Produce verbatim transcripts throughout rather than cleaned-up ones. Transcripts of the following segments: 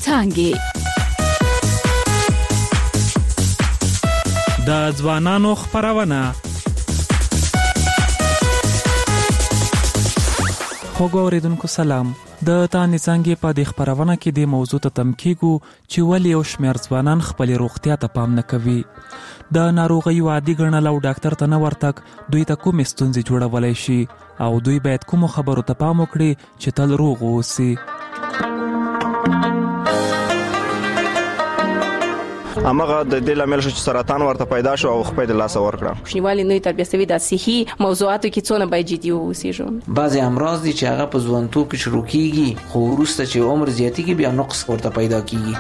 څانګې. د ځوانانو خبرونه. خوږ اوریدونکو سلام. د تانې څانګې په دې خبرونه کې د موضوع ته تم کیږو چې ولې یو شمېر ځوانان خپل روغتیا ته پام نه کوي. د ناروغیو عادي ګڼل او ډاکټر ته نه ورتګ دوی ته کومې ستونزې جوړولی شي او دوی باید کومو خبرو ته پام وکړي چې تل روغ واوسي. امغه د دې لامل شو چې سرطان ورته پیدا شو او خپل د لاس ورکړه. کوچنیوالي نوې تربیه سوي د صحي موضوعاتو کې څونه باید جدي واوسېږو. بعضي امراض دي چې هغه په ځوانتوب کې شروع کیږي خو وروسته چې عمر زیاتېږي بیا نقص ورته پیدا کیږي.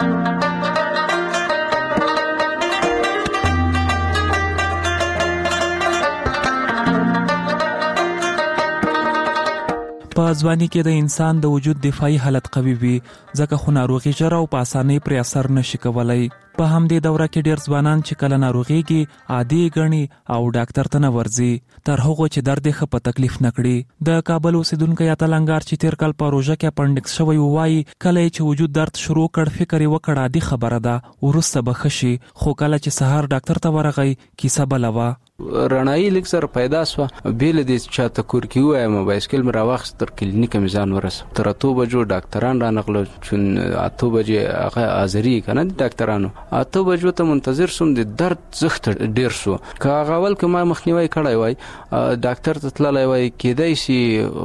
په ځواني کې د انسان د وجود دفاعي حالت قوي وي ځکه خو ناروغي ژر او په اسانۍ پرې اثر نشي کولای. په همدې دوره کې ډېر ځوانان چې کله ناروغيږي عادي ګڼي او ډاکټر ته نه ورځي تر هغو چې درد یې ښه په تکلیف نه کړي. د کابل اوسیدونکی اتلنګار چې تیر کال په روژه کې اپنډکس شوی وایي کله چې وجود درد شروع کړ فکر یې وکړ عادي خبره ده وروسته به ښه شي خو کله چې سهار ډاکټر ته ورغی کیسه بله وه. رڼایي لږ سره پیدا شوه بېله دې چاته کور کې ووایم بایسکل مې راواخیست تر کلینیکه مې ځان ورسو تر اتو بجو ډاکټران رانغله چون اتو بجې هغه حاضري که نه د ډاکټرانو اتو بجو ته منتظر سوم د درد زښت ډېر شو که هغه اول که ما مخنیوی کړی وای ډاکټر ته تللی وای کېدای شي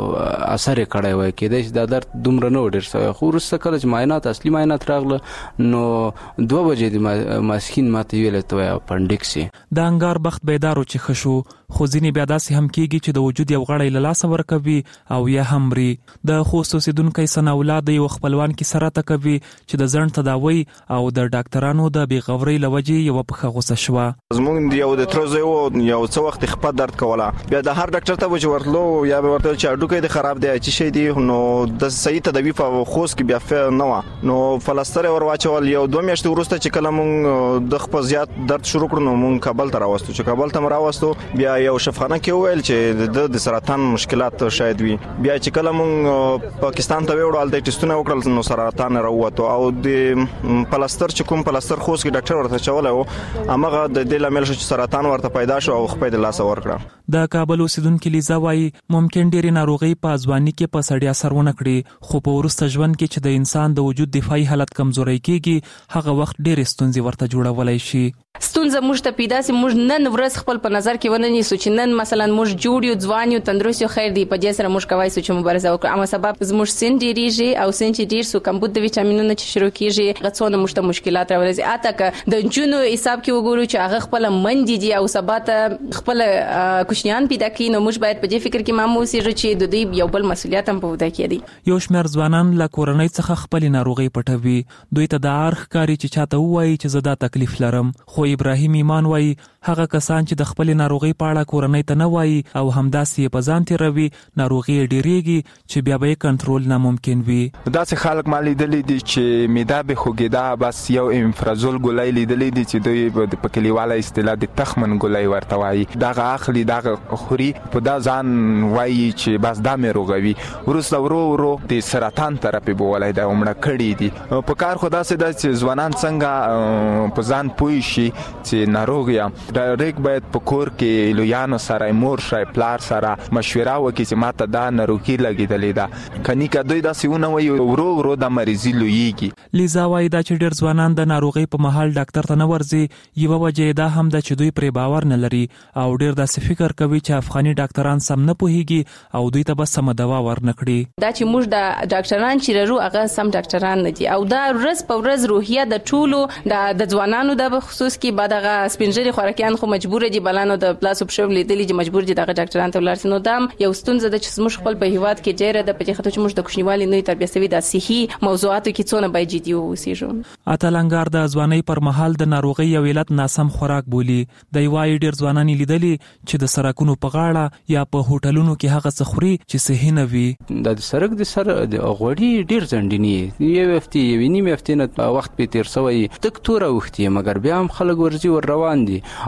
اثر یې کړی وای کېدای شي دا درد دومره نه و ډېر شوی خو وروسته کله چې معاینات اصلي معاینات راغله نو دوه بجې د ماسپښین ماته ویلی ته وایي اپنډکس یې. د انګار بخت بیدار چې ښه شو خو ځینې بیا داسې هم کېږي چې د وجود یو غړی له لاسه ورکوي او یا هم مري. د خوست اوسیدونکی ثناءالله د یو خپلوان کیسه راته کوي چې د ځنډ تداوی او د ډاکټرانو د بېغورۍ له وجې یوه پښه غوسه شوه. زموږ یو د تره زوی و یو څه وخت خپه درد کوله بیا د هر ډاکټر ته به چې ورتلو یا به ورته چې هډوکی دې خراب دی څه شی دی نو د صحیح تداوي په خوست کې بیا نه وه نو فلسطر یې ور واچول. یو دوه میاشتې وروسته چې کله مونږ د خپل زیات درد شروع کړو نو مونږ کابل ته راوستو چې کابل ته راوستو بیا یو شفاخانه کې وویل چې د د سرطان مشکلات شاید وي. بیا چې کله مونږ پاکستان ته وړو د ټیسټونه وکړل نو سرطان راووتو او د پلاستر چې کوم پلاستر خوست کې ډاکټر ورته چولای و هغه د دې لامل شو چې سرطان ورته پیدا شو او خپل د لاس ورکړه. د کابل اوسیدونکو لیزا وایي ممکن ډېرې ناروغۍ په ځواني کې په سړي اثر ونه کړي خو په وروسته ژوند کې چې د انسان د وجود دفاعي حالت کمزوری کېږي هغه وخت ډېرې ستونزې ورته جوړولی شي. ستونزه موږ ته پیدا سي موږ نن ورځ خپل په نظر کې ونه نیسو چې نن مثلا موږ جوړ یو ځوان یو تندرست یو خیر دی په دې سره موږ کوي چې مبارزه وکړو اما سبب زموږ سن ډیریږي او سن چې ډیر سو کمبود د ویټامینونو چې شروع کیږي غڅونه موږ ته مشکلات راولي اته ک د جنونو حساب کې وګورو چې هغه خپل مندي دي او سبات خپل کوشنیان پیدا کړي نو موږ باید په دې فکر کې ماموسي چې د دې یو بل مسولیت هم په ودا کې دي. یو شمېر ځوانان له کورنۍ څخه خپل ناروغي پټوي دوی ته د ارخ کاری چې چاته وایي چې زدا تکلیف لرم خو ابراهیم ایمان وایي هغه کسان چې د خپل ناروغي په اړه کورنۍ ته نه وایي او همداسې په ځان تیروي ناروغي ډیریږي چې بیا به کنټرول ناممکن وي. داسې خلک ما لیدلي دي چې معده به خوږېده بس یو امفرازول ګولۍ لیدلي دي چې دوی په کلیواله اصطلاح د تخمن ګولۍ ورته وایي دغه اخلي دغه خوري په دا ځان وایي چې بس دا مې روغوي وروسته ورو ورو د سرطان طرف به ولای دا عمره کړي دي. په کار خو داسې ده چې ځوانان څنګه په ځان پوه شي چې ناروغ یم ډایرکټ باید په کور کې لویانو سره مور شای پلار سره مشوره وکړي چې ماته دا ناروغي لګېدلې ده کني که دوی داسې ونه وایي ورو ورو د مریضي لویږي. لیزا وایي دا چې ډېر ځوانان د ناروغۍ په مهال ډاکټر ته نه ورځي یوه وجه دا هم ده چې دوی پرې باور نه لري او ډېر داسې فکر کوي چې افغاني ډاکټران سم نه پوهیږي او دوی ته به سمه دوا ورنه کړي. دا چې موږ د ډاکټران چې لرو هغه سم ډاکټران نه دي او دا ورځ په ورځ روحیه د ټولو د ځوانانو د خصوص کې بعد هغه سپینځري خوراکیان خو مجبور دي بلانو د پلاس اپشن لیدلې چې مجبور دي دغه ډاکټران ته ولر نو دا یو ستونزه ده چې موږ خپل په هیواد کې ډېر د پدې خاطر چې موږ د کوچنیوالي نوې تربیه سوي د صحي موضوعاتو کې څونه باید جدي واوسېږو. اتلنګار د ځوانۍ پر مهال د ناروغۍ یو علت ناسم خوراک بولي. د یوای ډېر ځوانان لیدلي چې د سرکونو په غاړه یا په هوټلونو کې هغه څه خوري چې صحي نه وي. د سرک د سر د غوړي ډېر ځنډنی یو هفته یو نیم هفته نه وخت په تیر سوی تک توره وختي مګر بیا هم خلک ورزي ور روان دي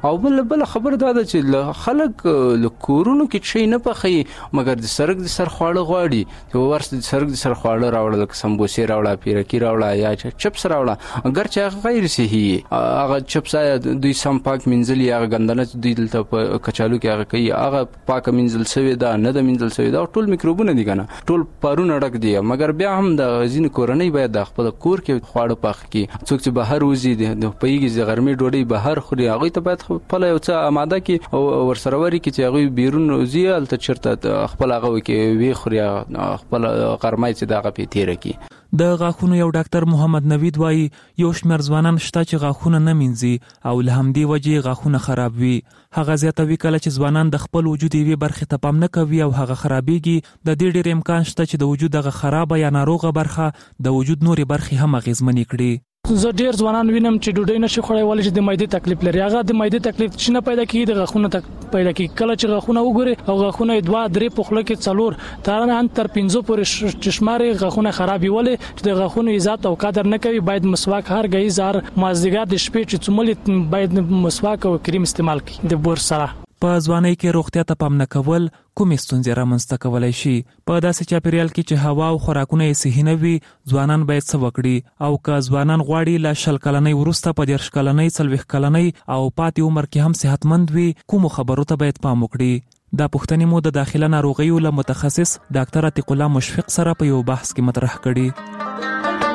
او بل بل خبر دا ده چې خلک له کورونو کې شي نه پخې مګر د سرک د سر خواړه غواړي چې ورس د سرک د سر خواړه راوړل لکه سمبوسې راوړه پیرکی راوړه یا چپس راوړه اگر چې هغه غیر صحي هغه چپس دوی سم پاک منځلي هغه ګندنه دوی دلته په کچالو کې هغه کوي هغه پاک منځل سوی دا نه د منځل سوی دا ټول میکروبونه دي کنه ټول پارونه ډک دي مګر بیا هم د ځین کورنۍ باید د خپل کور کې خواړه پاخ کی څوک چې بهر وزي د پیږي د غرمې ډوډۍ بهر خوري هغه ته باید خپل یو څه آماده کی او ورسره وری کی چې هغه بیرون وزي الته چرته خپل هغه کې وی خوري خپل غرمای چې دغه په تیر کی د غاښونو یو ډاکټر محمد نوید وایي یو شمېر ځوانان شته چې غاښونه نه مینځي او له همدې وجې غاښونه خراب وي. هغه زیاتوي کله چې ځوانان د خپل وجود یوې برخې ته پام نه کوي او هغه خرابېږي. د دې ډېر امکان شته چې د وجود دغه خرابه یا ناروغه برخه د وجود نورې برخې هم اغېزمنې کړي. زه ډیر ځوانان وینم چې ډوډۍ نشي خوړای ولې چې د معدې تکلیف لري. هغه د معدې تکلیف چې نه پیدا کیږي د غاښونو تک پیدا کیږي. کله چې غاښونه وګوري او غاښونه دوه درې په خوله کې څلور تر نه تر پنځه پورې چشماري غاښونه خرابي ولې چې د غاښونو عزت او قدر نه کوي. باید مسواک هر غي زار مازدیګر د شپې چې څومره باید مسواک او کریم استعمال کړي د بور سره. په ځوانۍ کې روغتیا ته پام نه کول کومې ستونزې رامنځته کولی شي؟ په داسې چاپیریال کې چې هوا او خوراکونه یې صحي نه وي ځوانان باید څه وکړي؟ او که ځوانان غواړي له شل کلنۍ وروسته په دېرش کلنۍ څلوېښت کلنۍ او پاتې عمر کې هم صحتمند وي کومو خبرو ته باید پام وکړي؟ دا پوښتنې مو د داخله ناروغیو له متخصص ډاکټر عتیق الله مشفق سره په یو بحث کې مطرح کړي.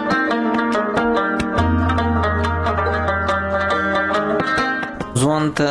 ځوان ته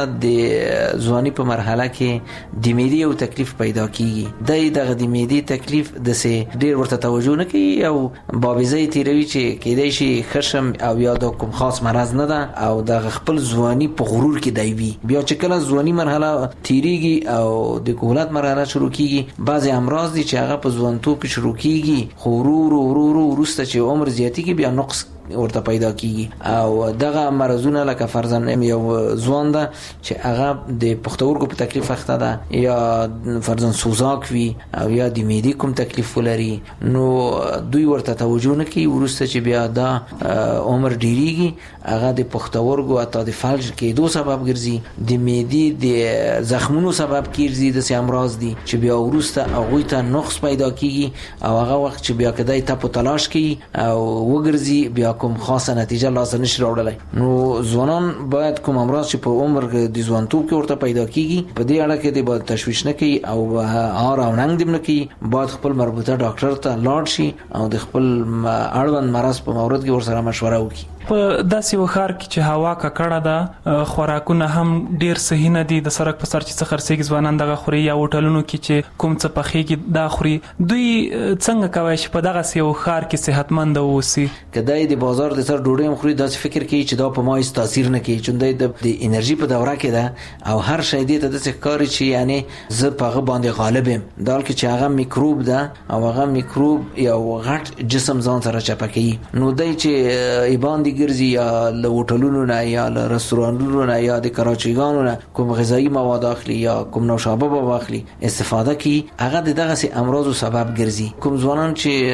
د ځواني په مرحله کې د معدې یو تکلیف پیدا کیږي. د دغه د معدې تکلیف د سه ډیر ورته توجه نه کوي او بابیزه تیروي چې کېدای شي خشم او یا د کوم خاص مرض نه ده او د خپل ځواني په غرور کې دی وي. بیا چې کله ځواني مرحله تیریږي او د کولت مرحله شروع کیږي بعضی امراض دي چې هغه په ځوانتوب کې شروع کیږي خو ورو ورو ورسته چې عمر زیاتیږي بیا نقص ورته پیدا کیږي او دغه مرزونه لکه فرضاً یو ځوان ده چې هغه د پښتورګو په تکلیف اخته ده یا فرضاً سوزاک وي او یا د معدې کوم تکلیف ولري نو دوی ورته توجه نه کوي. ورسته چې بیا دا عمر ډیریږي هغه د پښتورګو اته د فلج کېدو سبب ګرځي د معدې د زخمونو سبب کیږي د سي امراض دي چې بیا ورسته هغه ته نقص پیدا کیږي او هغه وخت چې بیا کدی ته په تلاش کوي او وګرځي بیا کوم خاصه نتیجه لاسته نشي راوړلای. نو ځوانان باید کوم امراض چې په عمر د ځوانتوب کې ورته پیدا کیږي په دې اړه کې د باید تشویش نه کوي او هار او ننګ دې نه کوي. باید خپل مربوطه ډاکټر ته لاړ شي او د خپل اړوند مرض په مورد کې ورسره مشوره وکړي. په داسې وخار کې چې هوا ککړه ده خوراکونه هم ډیر صحیح نه دي د سرک په سر چې څه خرڅېږي ځوانان دغه خوري یا هوټلونو کې چې کوم څه پخېږي دا خوري. دوی څنګه کوي چې په دغه یو ښار کې صحتمند اوسي؟ کدی د بازار د سر ډوډۍ هم خوري داسې فکر کوي چې دا په ما هیڅ تاثیر نه کوي چې د انرژي په دوره کې ده او هر شی دې ته داسې ښکاري چې یعنی زه په هغه باندې غالب یم دا کې چې هغه میکروب ده او هغه میکروب یو غټ جسم ځان سره چپه کوي. نو دای چې ایبان ګرځي یا له هوټلونو نه یا له رستورانونو نه یا د کراچیګانو نه کوم غذایی مواد اخلي یا کوم نوشابه به واخلي استفاده کوي هغه دغه سي امراض سبب ګرځي. کوم ځوانان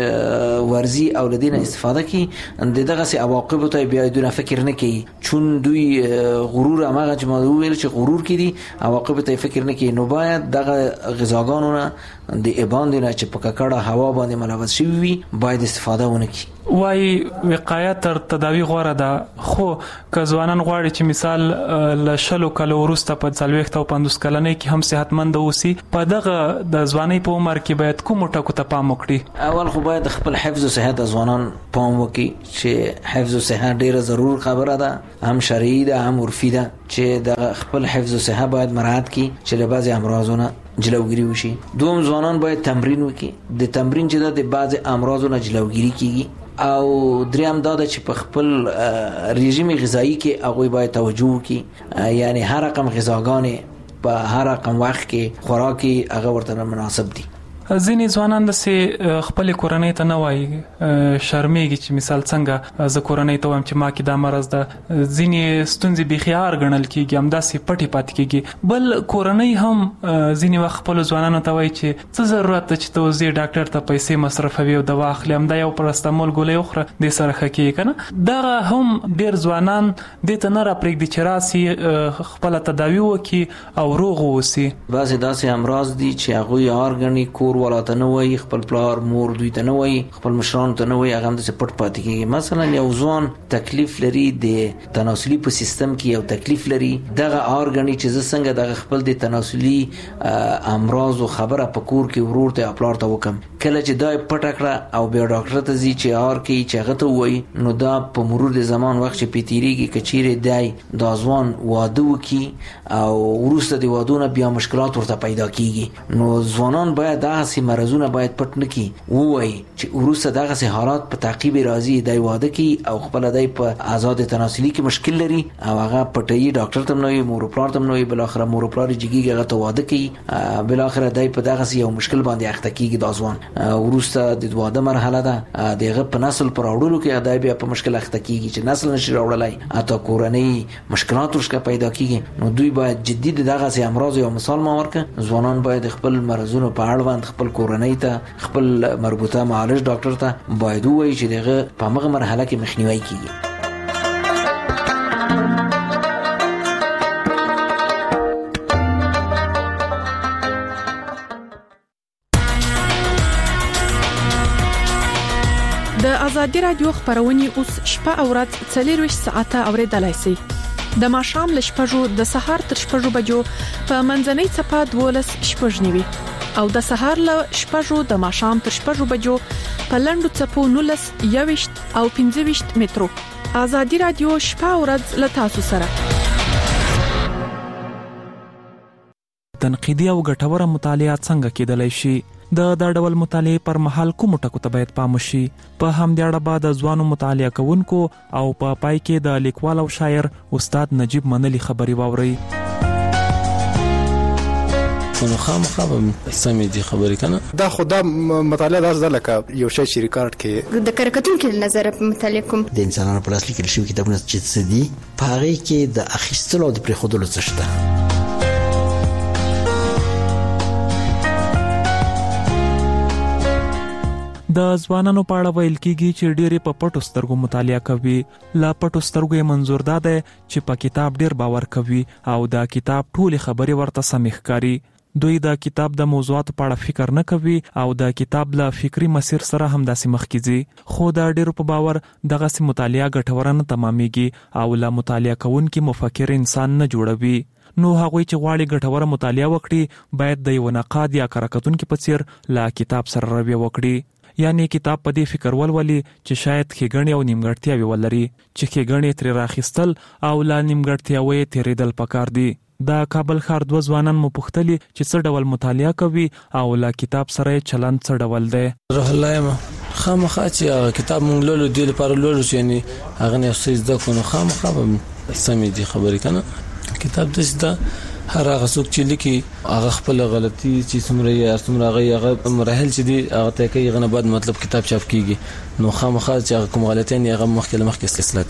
چې ورزي او لدینه استفاده کوي دغه سي عواقب ته بیا دونه فکر نه کوي چون دوی غرور هغه چې ما ویل چې غرور کړي عواقب ته فکر نه کوي. نو باید دغه غذاګانو نه د ایبان نه چې په ککړه هوا باندې ملوث شي وي باید استفاده ونه کړي. وای وقایه تر تداوی غوره ده خو که ځوانان غواړي چې مثال له شلو کلو وروسته په څلوېښت او پنځوس کلنۍ کې هم صحتمند اوسي په دغه د ځوانۍ په عمر کې باید کومو ټکو ته پام وکړي؟ اول خو باید خپل حفظ او صحت ځوانان پام وکړي چې حفظ او صحت ډیره ضرور خبره ده هم شرعي ده هم عرفي ده چې د خپل حفظ او صحت باید مراعات کړي چې له بعضی امراضونو جلوگیری وشي. دوم ځوانان باید تمرین وکړي د تمرین چې د بعضی امراضونو جلوگیری کیږي او دریم دا چې په خپل رژیم غذایی کې هغه باید توجه وکړي یعنی هر رقم غذاګانې په هر رقم وخت کې خوراکي هغه ورته مناسب دي ځینې ځوانان د سه خپل کورنۍ ته نه وایي شرمېږي چې مثال څنګه ز کورنۍ ته وایم چې ما کې دا مرز ده ځینې ستونزې بخیار غنل کیږي هم داسې پټي پات کیږي بل کورنۍ هم ځینې وخت خپل ځوانانو ته وایي چې څه ضرورت ته چې ته زی ډاکټر ته پیسې مصرفوي او دوا اخلي هم دا یو پرستمول ګولې اخره د سره خکې کنه دا هم ډیر ځوانان د ته نه را پرېږدي چې راسي خپل تداوی وکي او روغ اوسي بعضې داسې امراض دي چې هغوی ارګني کور ولاته نه وایي خپل پلار مور دوی ته نه وایي خپل مشرانو ته نه وایي هغه همداسې پټ پاتې کېږي مثلا یو ځوان تکلیف لري د تناسلي په سیستم کې یو تکلیف لري دغه ارګني چې زه څنګه دغه خپل د تناسلي امراض او خبره په کور کې ورور ته خپل ته وکم کله چې دا پټ کړه او بیا ډاکټر ته ځي چې ار کې چې هغه ته وایي نو دا په مرور د زمان وخت چې پیتیریږي کچېره دی دا ځوان واده وکي او وروسته د وادونه بیا مشکلات ورته پیدا کیږي نو ځوانان باید دغه سي مرزونه باید پټ نه کی وایي چې وروسته دغه سي حالات په تعقیب راځي دی واده کی او خپل دی په آزاد تناسلي کې مشکل لري او هغه پټي ډاکټر ته نوې مور پلار ته نوې بل اخر مور پلار جګیږي هغه ته واده کی بل اخر دی په دغه سي یو مشکل باندې اخته کیږي دا ځوان وروسته د واده مرحله ده دغه په نسل پر اورلو کې دی بیا په مشکل اخته کیږي چې نسل نشي راوړلای اته کورنۍ مشکلات ورشکه پیدا کیږي نو دوی باید جدي دغه سي امراض یو مثال ما ورکه ځوانان باید خپل مرزونه په اړوند خپل کورنۍ ته خپل مربوطه معالج ډاکټر ته باید وایي چې دغه په هغه مرحله کې مخنیوي کیږي د ازادي رادیو خبرونه اوس شپه او ورځ څلور ساعته اوریدلای شئ د ماښام ل شپږو د سهار تر شپږو بجو په منځنۍ صفه دولس شپږنیوي او د سهار ل شپږو د ماښام تر شپږو بجو په لندو صفو نولس یويشت او پنځه ویشت مترو ازادي رادیو شپه او ورځ ل تاسو سره تنقیدي او ګټوره مطالعه څنګه کېدلای شي د دا ډول مطالعه پر مهال کوم ټکو ته باید پام وشي په همدې اړه بعد ځوانو مطالعه کوونکو او په پای کې د لیکوال او شاعر استاد نجیب منلی خبري واوري نو خامخا به سمې دي خبرې کنه دا خو دا مطالعه داسې لکه یو شی چې ریکارډ کې د کارکتونکو نظر په مطالعه کوم د انسانانو په لاس لیکل شوي کتابونه چې څه دي په هغه کې د اخیستلو او د پرېښودلو څه شته د ځوانانو په اړه ویل کېږي چې ډېری په پټو سترګو مطالعه کوي لا پټو سترګو یې منظور ده چې په کتاب ډېر باور کوي او دا کتاب ټول خبرې ورته سمې ښکاري دوی دا کتاب د موضوعاتو په اړه فکر نه کوي او دا کتاب له فکری مسیر سره هم داسې مخ کیږي خو دا ډېر په باور دغه سي مطالعه ګټوره نه تمامېږي او لا مطالعه کوونکي مفکر انسان نه جوړوي نو هغوی چې غواړي ګټوره مطالعه وکړي باید د یو نقاد یا کارکتونکو په څیر لا کتاب سره رویه وکړي یعنی کتاب په دې فکر ولولي چې شاید ښېګڼې او نیمګړتیاوې ولري چې ښېګڼې ترې راخیستل او لا نیمګړتیاوې تېرېدل پکار دي د کابل ښار دوه ځوانان مو پوښتلي چې څه ډول مطالعه کوي او لا کتاب سره چلند څه ډول دی روح الله یم خامخا چې کتاب مونږ لولو دی لپاره لولو چې یعنی هغه نه څه زده کوو خامخا به سمې دي خبرې کنه کتاب داسې ده هر هغه څوک چې لیکي هغه خپل غلطي چې څومره یې څومره هغه مراحل چې دي هغه ته کوي غنه بعد مطلب کتاب چاپ کیږي نو خامخا چې کوم غلطي نه هغه مخکې مخکې اصلاح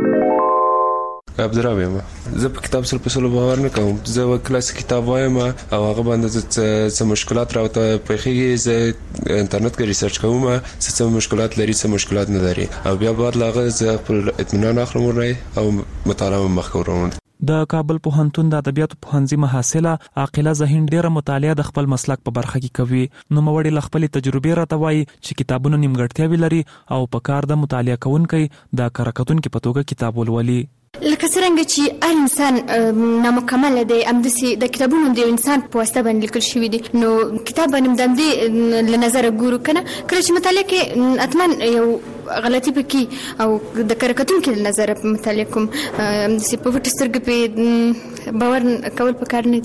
کوي عبدالرحمن یم زه په کتاب سره په سلو باور نه کوم زه کلاس کتاب وایم او هغه باندې څه مشکلات راوته پېښېږي زه انټرنیټ کې ریسرچ کوم څه مشکلات لري څه مشکلات نه لري او بیا بعد لاغه زه خپل اطمینان اخلم ورنه او مطالعه مخ کوم د کابل پوهنتون د ادبیاتو پوهنځي محصله عاقله ذهین ډیره مطالعه د خپل مسلک په برخه کې کوي نو موري ل خپل تجربه راته وایي چې کتابونه نیمګړتیاوې لري او په کار د مطالعه کوونکي د کارکتونکو په توګه کتاب ولولي لکه څنګه چې هر انسان نامکمل دی امدسي د کتابونو د انسان په واسطه باندې لیکل شوی دي نو کتاب باندې د دې له نظر ګورو کنه کله چې مطالعه کې اتمن یو غلطي پکې او د کارکتونکو له نظر په مطالعه کوم امدسي په وټ سترګې په باور کول پکار نه دي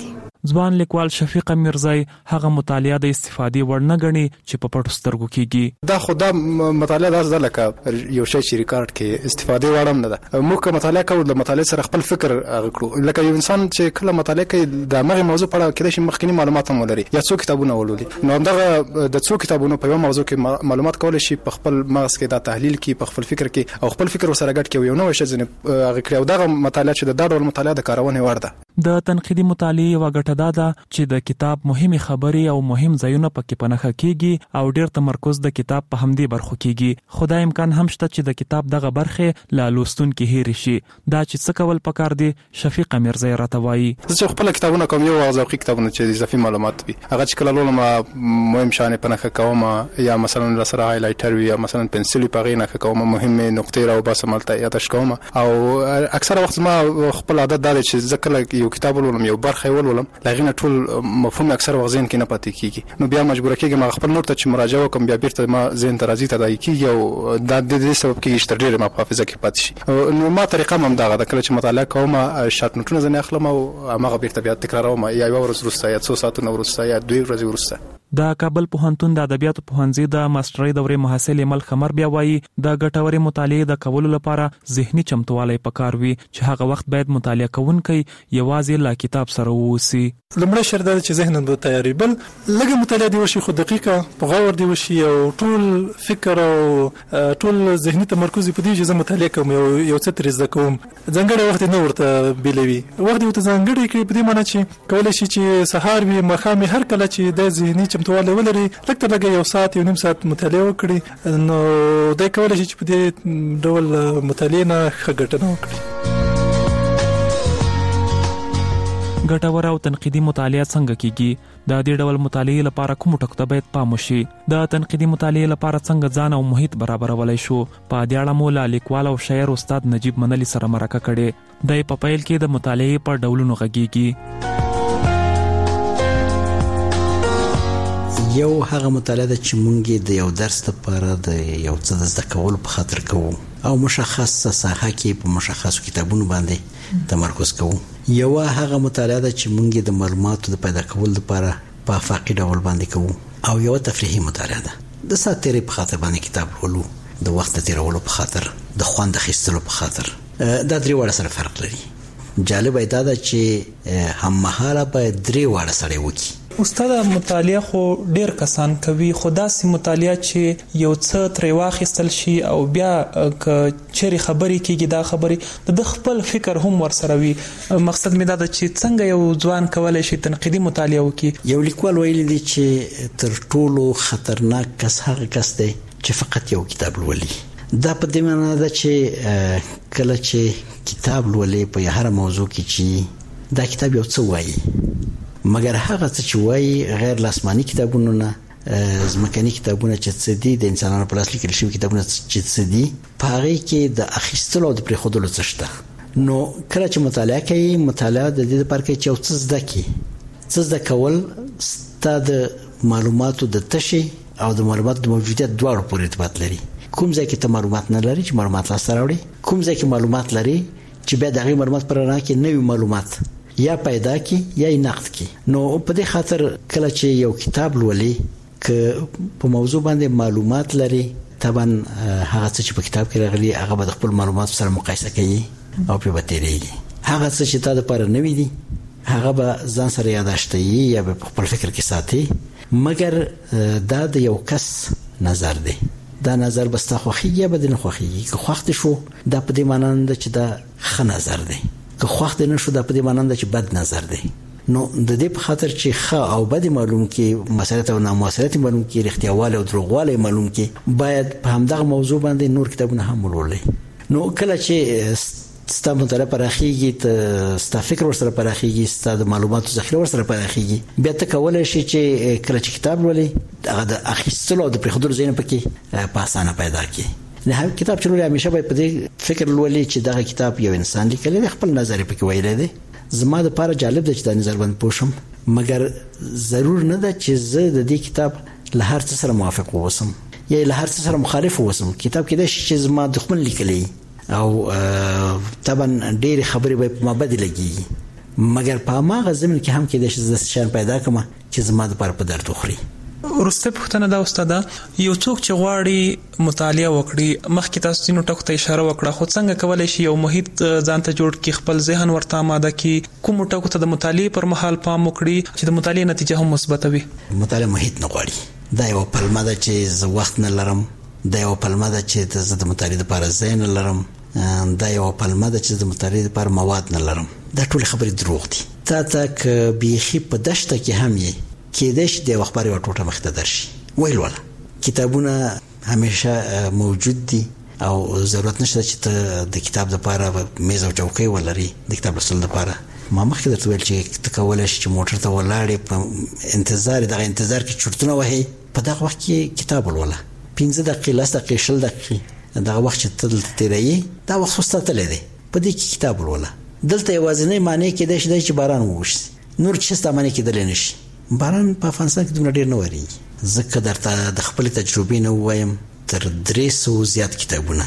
ځوان لیکوال شفیق میرزای هغه مطالعه د استفادې وړ نه ګڼي چې په پټو سترګو کېږي. دا خو دا مطالعه داسې ده لکه یو شی چې ریکارډ کې استفادې وړ هم نه ده. موږ که مطالعه کوو د مطالعې سره خپل فکر کړو، لکه یو انسان چې کله مطالعه کوي د هغې موضوع په اړه کېدای شي مخکیني معلومات هم ولري یا څو کتابونه ولولي، نو همدغه د څو کتابونو په یوه موضوع کې معلومات کولی شي په خپل مغز کې دا تحلیل کړي، په خپل فکر کې او خپل فکر ورسره ګډ کړي او یو نوی شی ځینې هغه کړي. او دغه مطالعه چې د دا ډول مطالعه د کارونې وړ ده. د تنقیدي مطالعې یوه ګټه دا ده چې د کتاب مهمې خبرې او مهم ځایونه پکې په نښه کېږي او ډېر تمرکز د کتاب په همدې برخو کېږي. خو دا امکان هم شته چې د کتاب دغه برخې له لوستونکي هېرې شي. دا چې څه کول پکار دي شفیق میرزای راته وایي. زه چې خپل کتابونه کوم یو ذوقي کتابونه چې اضافي معلومات وي هغه چې کله لولم مهم شانې په نښه کوم، یا مثلا راسره هایلایټر وي یا مثلا پنسل په هغې نښه کوم، مهمې نقطې راوباسم هلته یادداشت کوم. او اکثره وخت زما خپل عادت دا دی چې زه کله یو کتاب ولولم یو برخه یې ولولم له هغې نه ټول مفهوم اکثر وخت ذهن کې نه پاتې کېږي، نو بیا مجبوره کېږم هغه خپل نور ته چې مراجعه وکړم بیا بېرته ما ذهن ته راځي تداعي کېږي او دا د دې سبب کېږي چې تر ډېره ما په حافظه کې پاتې شي. نو ما طریقه هم همدغه ده، کله چې مطالعه کوم شارټ نوټونه ځینې اخلم او هماغه بېرته بیا تکراروم، یا یوه ورځ وروسته یا څو ساعتونه وروسته یا دوی ورځې وروسته. د کابل پوهنتون د ادبیاتو پوهنځي د ماسترۍ دورې محصل ایمل خمر بیا وایي د ګټورې مطالعې د کولو لپاره ذهني چمتوالی پکار وي چې هغه وخت باید مطالعه کوونکی یوازې له کتاب سره ووسي. لومړی شرط دا چې ذهن به تیاری، بل لږه مطالعه دی وشي خو دقیقه په غور دی وشي او ټول فکر او ټول ذهني تمرکز په دې چې زه مطالعه کوم یو یو څه تر زده کوم. ځانګړی وخت نه ورته بیلوي، وخت ورته ځانګړی کړي په دې معنی چې کولی شي چې سهار وي ماښام هر کله چې د ذهني چمتوالی ولري لږ تر لږه یو ساعت یو نیم ساعت مطالعه وکړي، نو دی کولی شي چې په دې ډول مطالعې نه ښه ګټه نه وکړي. ګټور او تنقیدي مطالعه څنګه کیږي؟ د دې ډول مطالعې لپاره کوم ټکو ته باید پام وشي؟ د تنقیدي مطالعې لپاره څنګه ځان او محیط برابرولای شو؟ په دې اړه مو له لیکوال او شاعر استاد نجیب منلی سره مرکه کړې. د په پیل کې د مطالعې په ډولونو غږیږي. یو هغه مطالعه ده چې مونږ د یو درس لپاره د یو څه د زده کولو په خاطر کوو او مشخصه ساحه کې په مشخصو کتابونو باندې تمرکز کوو. یو هغه مطالعه ده چې مونږ د معلوماتو د پیدا کولو لپاره په افاقي ډول باندې کوو، او یو تفریحي مطالعه ده د ساعت تیرې په خاطر باندې کتاب لولو، د وخت تیرولو په خاطر، د خوند اخیستلو په خاطر. دا درې واړه سره فرق لري. جالبه دا ده چې هممهاله باید درې واړه سره وکړي. استاد مطالعه خو ډیر کسان کوي، خو داسې مطالعه چې یو څه ترې واخیستل شي او بیا که چیرې خبرې کېږي دا خبرې د خپل فکر هم ورسره وي. مقصد مې دا ده چې څنګه یو ځوان کولی شي تنقیدي مطالعه وکړي. یو لیکوال ویلی دی چې تر ټولو خطرناک کس هغه کس دی چې فقط یو کتاب لولي. دا په دې معنی ده چې کله چې کتاب لولي په هر موضوع کې چې دا کتاب یو څه وایي، مګر هغه څه چې وایي غیر لاسماني کتابونه نه، ځمکني کتابونه چې څه دي، د انسانانو په لاس لیکل شوي کتابونه چې څه دي، په هغې کې د اخیستلو او د پرېښودلو څه شته. نو کله چې مطالعه کوي، مطالعه د دې لپاره کوي چې یو څه زده کړي. څه زده کول ستا د معلوماتو د تشې او د معلوماتو د موجودیت دواړو پورې ارتباط لري. کوم ځای کې ته معلومات نه لري چې معلومات لاسته راوړي، کوم ځای کې معلومات لري چې بیا د هغې معلومات پر رڼا کې نوي معلومات یا پیدا کی یا نقد کی. نو په دې خاطر کله چې یو کتاب لولي که په موضوع باندې معلومات لري، طبعا هغه څه چې په کتاب کې راغلي هغه به د خپل معلوماتو سره مقایسه کوي او په بتیریږي. هغه څه چې تا د لپاره نوي دي هغه به ځان سره یاداشتي یا په خپل فکر کې ساتي، مګر دا د یو کس نظر دی. دا نظر به ستا خوښیږي یا به دې نه خوښیږي. که خوښ دې شو دا په دې معنی نه ده چې دا ښه نظر دی، که خوښ دې نه شو دا په دې معنی ده چې بد نظر دی. نو د دې په خاطر چې ښه او بد معلوم کې، مسئله او نامسئله معلوم کې، رښتیاواله او دروغواله معلوم کې، باید په همدغه موضوع باندې نور کتابونه هم ولولئ. نو کله چې ستا مطالعه پراخیږي، ته ستا فکر ورسره پراخیږي، ستا د معلوماتو ذخیره ورسره پراخیږي، بیا ته کولی شي چې کله چې کتاب لولئ هغه د اخیستلو او د پرېښودلو ځایونه پکې په اسانه پیدا کړي. نه کتاب چې لولي همیشه باید په دې فکر لولي چې دغه کتاب یو انسان لیکلی دی، خپل نظر یې پکې ویلی دی. زما دپاره جالب دی چې دا نظر باندې پوه شم، مګر ضرور نه ده چې زه د دې کتاب له هر څه سره موافق واوسم یا له هر څه سره مخالف واوسم. کتاب کېدای شي چې زما دښمن لیکلی او طبعا ډېرې خبرې به په ما بدې لګېږي، مګر په ماغه زمين کې هم کې د څه شان پیدا کما چې زما د پر په درد خوري. ورسته پوښتنه دا استاد یو څوک چې غواړي مطالعه وکړي مخکې تاسو څینو ټکو ته اشاره وکړه خو څنګه کولای شي یو محیط ځان ته جوړ کړي خپل ذهن ورته آماده کړي کوم ټکو ته د مطالعه پر مهال پام وکړي چې د مطالعه نتیجه هم مثبت وي. مطالعه محیط نه غواړي دا یو پلمه ده چې زه وخت نه لرم دا یو پلمه ده چې زه د مطالعه لپاره ځای نه لرم دا یو پلمه ده چې د مطالعه لپاره مواد نه لرم دا ټول خبرې دروغ دي. تا ته بيخي په دشته کې هم یې کېدش د وخبري ورټوټه مخته درشي ویل ولا کتابونه همیشه موجود دي او ضرورت نشته چې ته د کتاب لپاره میز او چوکۍ ولري د کتاب لوستلو لپاره. ما مخکې درته ویل چې ته کولای شې چې موټر ته ولاړې په انتظار دغه انتظار کې چورتونه وهي په دغه وخت کې کتاب ولوله پنځه دقیقې لس دقیقې شل دقیقې دغه وخت چې ته تیرایي دا وخت وستاتلې دی په دې کې کتاب ولوله. دلته یوازینی معنی کې د شې چې باران ووشي نور څه ستامنه کېدل نشي. باران په افغانستان کې دومره ډیر نه وري ځکه درته د خپل تجربې نه وایم تر درې سوه زیات کتابونه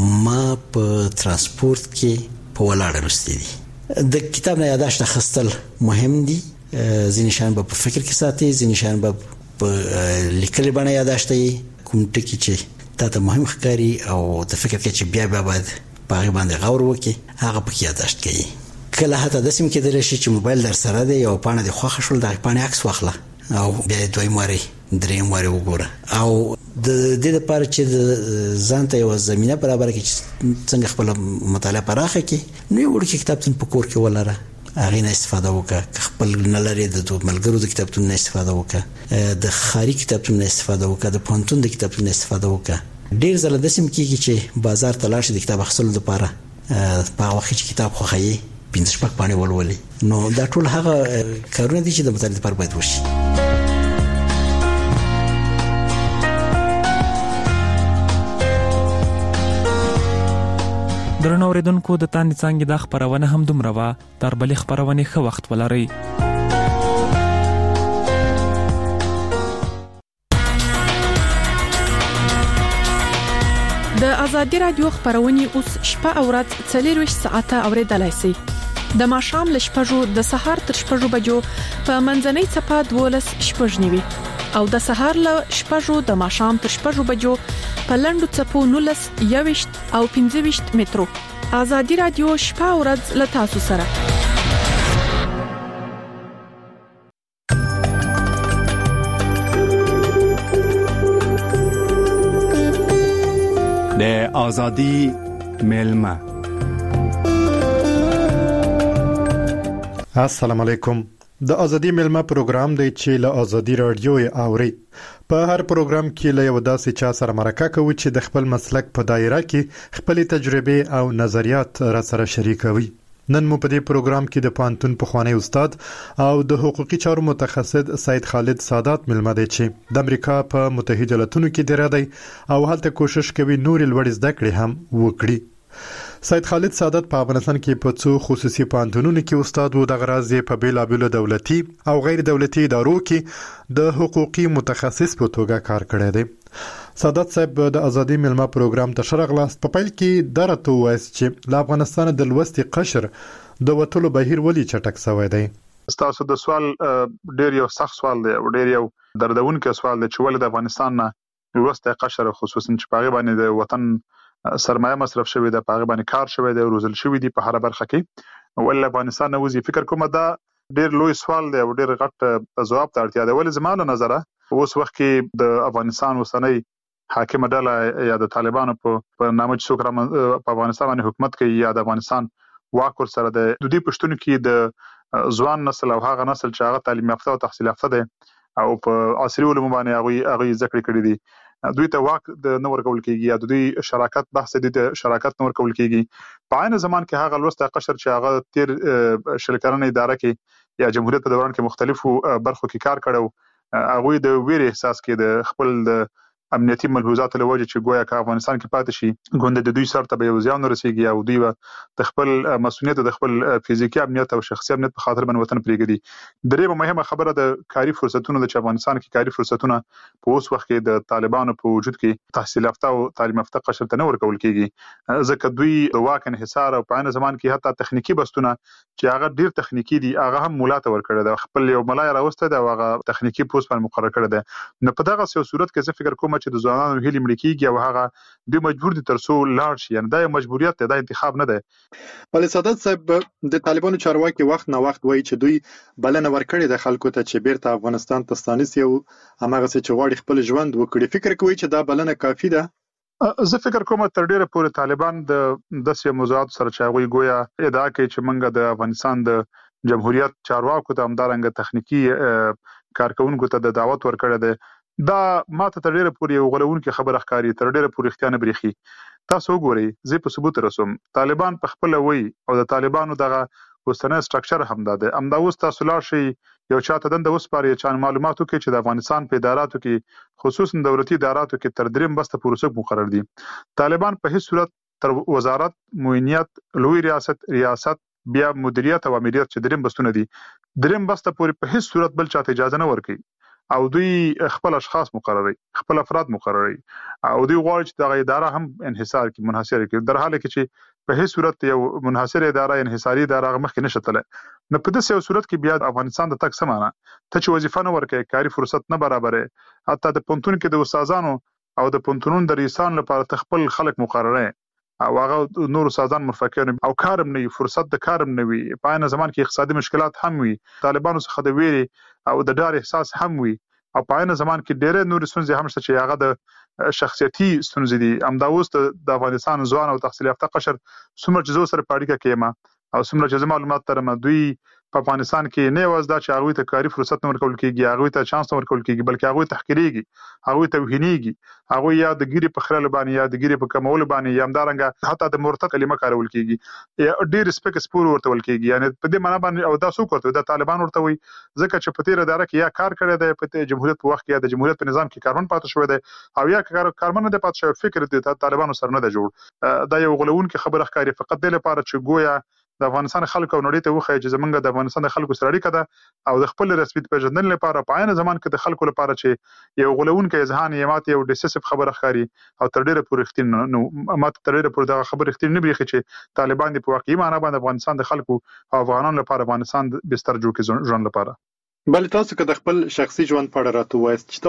ما په ترانسپورت کې په ولاړ لوستي دي. د کتاب نه یاداشت اخیستل مهم دي ځینې شیان په فکر کې ساتي ځینې شیان په لیکلي باندې یاداشت کوم ټکی چې تاسو مهم ښکاري او د فکر کې چې بیا بیا باید په هغه باندې غور وکړي هغه پکې یاداشت کوي. کله حتی د سیم کې درشي چې موبایل در سره دی او پانه د خوښ شول د پانه عکس واخله او بیا دوی موري درې موري وګوره او د دې لپاره چې ځان ته یو زمينه برابر کړي چې څنګه خپل مطالعه پراخه کړي نو ورکه کتابتون په کور کې ولره هغه نه استفاده وکړه خپل نه لري د ملګرو د کتابتون نه استفاده وکړه د خاري کتابتون نه استفاده وکړه د پونتون د کتابتون نه استفاده وکړه. ډیر ځله د سیم کېږي چې بازار تلاش د کتاب اخیستلو لپاره په وخت چې کتاب خوښي پنځه شپږ پاڼې ولولي نو دا ټول هغه کارونه دي چې د مطالعې لپاره باید وشي. درنو اوریدونکو د تاندې څنګه د خبرونه هم دومره وا تر بلې خبرونه ښه وخت ولري. د ازادي رادیو خبرونه اوس شپه او ورځ څلور ساعته اوریدلای شئ. د ماښام ل شپږو د سهار تر شپږو بجو په منځنۍ چپا دولس شپږنیوي او د سهار ل شپږو د ماښام تر شپږو بجو په لندو چپو نولس یويشت او پنځه ویشت مترو. ازادي رادیو شپه او ورځ ل تاسو سره. د ازادي ملما. السلام علیکم. د ازادي ملما پروګرام دی چې له ازادي رادیو اوري. په هر پروګرام کې له یو داسې چا سره مرکه کوي چې د خپل مسلک په دایره کې خپل تجربه او نظریات را سره شریکوي. نن مو په دې پروګرام کې د پانتون پخوانی استاد او د حقوقي چارو متخصص سید خالد سادات ملما دی چې د امریکا په متحده ایالاتونو کې دی او هلته کوشش کوي نور لوړ زده کړې هم وکړي. سید خالد سادات په افغانستان کې په څو خصوصي پانتونونو کې استاد وو د غرض په بیلابیلو دولتي او غیر دولتي ادارو کې د حقوقي متخصص په توګه کار کړی دی. سادات صاحب د ازادي ملما پروګرام ته شرغلاست په پیل کې درته وایي چې له افغانستان د لوستي قشر د وټولو بهیر ولې چټک شوی دی. تاسو د سوال ډیر یو سخت سوال دی او ډیر یو دردونکو سوال دی چې ولې د افغانستان نه لوستي قشر خصوصا چې په باندې د وطن سرمایه مصرف شوی د پاغه باندې کار شوی د روزل شوی دی په هر برخه کې ول افغانستان نو وزي فکر کوم دا ډیر لوی سوال دی او ډیر غټ ځواب ته اړتیا ده. ول زمانه نظره اوس وخت کې د افغانستان وسنۍ حاکم ډله یا د طالبانو په نامه چې څوک په افغانستان باندې حکومت کوي یا د افغانستان واک ور سره د دوی پښتون کې د ځوان نسل او هغه نسل چې هغه تعلیم یافته او تحصیل یافته دي او په عصري علوم باندې هغه هغه ذکر کړی دي دوی ته واک د نور کول کېږي یا دوی شراکت بحث دي د شراکت نور کول کېږي. په عین زمان کې هغه لوسته قشر چې هغه تیر شلکرنه اداره کې یا جمهوریت په دوران کې مختلفو برخو کې کار کړو هغه د ویر احساس کې د خپل د امنیتي ملحوظات له وجه چې گویا که افغانستان کې پاتې شي ګوند د دوی سر ته به یو زیان ورسیږي او دوی د خپل مسؤلیت د خپل فزیکی امنیت او شخصي امنیت په خاطر باندې وطن پرېږدي. درېمه مهمه خبره د کاري فرصتونو د چې افغانستان کې کاري فرصتونه په اوس وخت کې د طالبانو په وجود کې تحصیل یافته او تعلیم یافته قشر ته نه ورکول کېږي ځکه دوی د واک انحصار او په عین زمان کې حتی تخنیکی بستونه چې هغه ډیر تخنیکی دي هغه هم مولا ته ورکړی دی خپل یو ملای راوسته دی او هغه تخنیکی پوسټ باندې مقرر کړی دی. نو په دغه یو صورت کې زه فکر کوم چې د ځوانانو هیلې مړ کېږي او هغه دوی مجبور دي ترڅو لاړ شي یعنی دا یو مجبوریت دی دا انتخاب نه دی. ولې سعادت صاحب د طالبانو چارواکي وخت نه وخت وایي چې دوی بلنه ورکړې د خلکو ته چې بیرته افغانستان ته ستانسي او همغه څه چې غواړي خپل ژوند وکړي. فکر کوي چې دا بلنه کافي ده؟ زه فکر کوم تر ډیره پورې طالبان د داسې موضوعات سره چې هغوی ګویا ادعا کوي چې موږ د افغانستان د جمهوریت چارواکو ته همدارنګه تخنیکی کارکونکو ته د دعوت ورکړی دی دا ماته تر ډیره پورې یو غولونکې خبره ښکاري تر ډیره پورې رښتیا نه برېښي. تاسو وګورئ زه په ثبوت رسوم طالبان په خپله وایي او د طالبانو دغه اوسنی سټرکچر همدا دی همدا اوس تاسو لاړ شئ یو چاته دنده وسپارئ چا معلومات وکړي چې د افغانستان په اداراتو کې خصوصا دولتي اداراتو کې تر دریم بسته پورې څوک مقرر دي. طالبان په هیڅ صورت تر وزارت معینیت لوی ریاست ریاست بیا مدیریت او امریت چې دریم بستونه دي دریم بسته پورې په هیڅ صورت بل چاته اجازه نه ورکوي او دوی خپل اشخاص مقرروي خپل افراد مقرروي او دوی غواړي چې دغه اداره هم انحصار کې منحصر کړي در حاله کې چې په هیڅ صورت یو منحصر اداره انحصاري اداره مخکې نشته تللی. نو په داسې یو صورت کې بیا افغانستان د تګ څه معنی ته چې وظیفه نه ورکوي کاري فرصت نه برابرې حتی د پوهنتون کې د استادانو او د پوهنتونونو د رییسانو لپاره ته خپل خلک مقرروي او هغه نور استادان مرفقین او کارم نه وي فرصت د کارم نه وي په عین زمان کې اقتصادي مشکلات هم وي طالبانو څخه د ویرې او د ډار احساس هم وي او په عین زمان کې ډېرې نور ستونزې هم شته چې هغه د شخصیتي ستونزې دي همدا اوس د افغانستان ځوان او تحصیل یافته قشر څومره چې زه سره په اړیکه کې یم او څومره چې زه معلومات لرم دوی په افغانستان کې نه یوازې دا چې هغوی ته کاري فرصت نه ورکول کېږي هغوی ته چانس نه ورکول کېږي بلکې هغوی تحقیریږي هغوی توهینېږي هغوی یا د ګیرې په خرلو باندې یا د ګیرې په کمولو باندې یا همدارنګه حتی د مرتد کلمه کارول کېږي یا ډېر سپک سپور ورته ویل کېږي یعنې په دې معنا باندې او دا څوک ورته دا طالبان ورته وایي ځکه چې په تېره اداره کې یا کار کړی دی په جمهوریت په وخت کې یا د جمهوریت په نظام کې کارمن پاتې شوی دی او یا کارمن نه دی پاتې شوی فکر د طالبانو سره نه دی جوړ دا یو غولونکې خبره ښکاري فقط دې لپاره چې ګویا د افغانستان خلکو او نړۍ ته وښایي چې زمونږ د افغانستان د خلکو سره اړیکه ده او د خپل رسمیت پیژندنې لپاره په عین زمان کې د خلکو لپاره چې یو غولونکی اذهان یې ماته یو ډیسیسیف خبره ښکاري او تر ډېره پورې رښتینې نو ماته تر ډېره پورې دغه خبره رښتینې نه برېښي چې طالبان دې په واقعي معنا باندې افغانستان د خلکو او افغانانو لپاره افغانستان بستر جوړ کړي ژوند لپاره. بل تاسو که د خپل شخصي ژوند په اړه راته ووایاست چې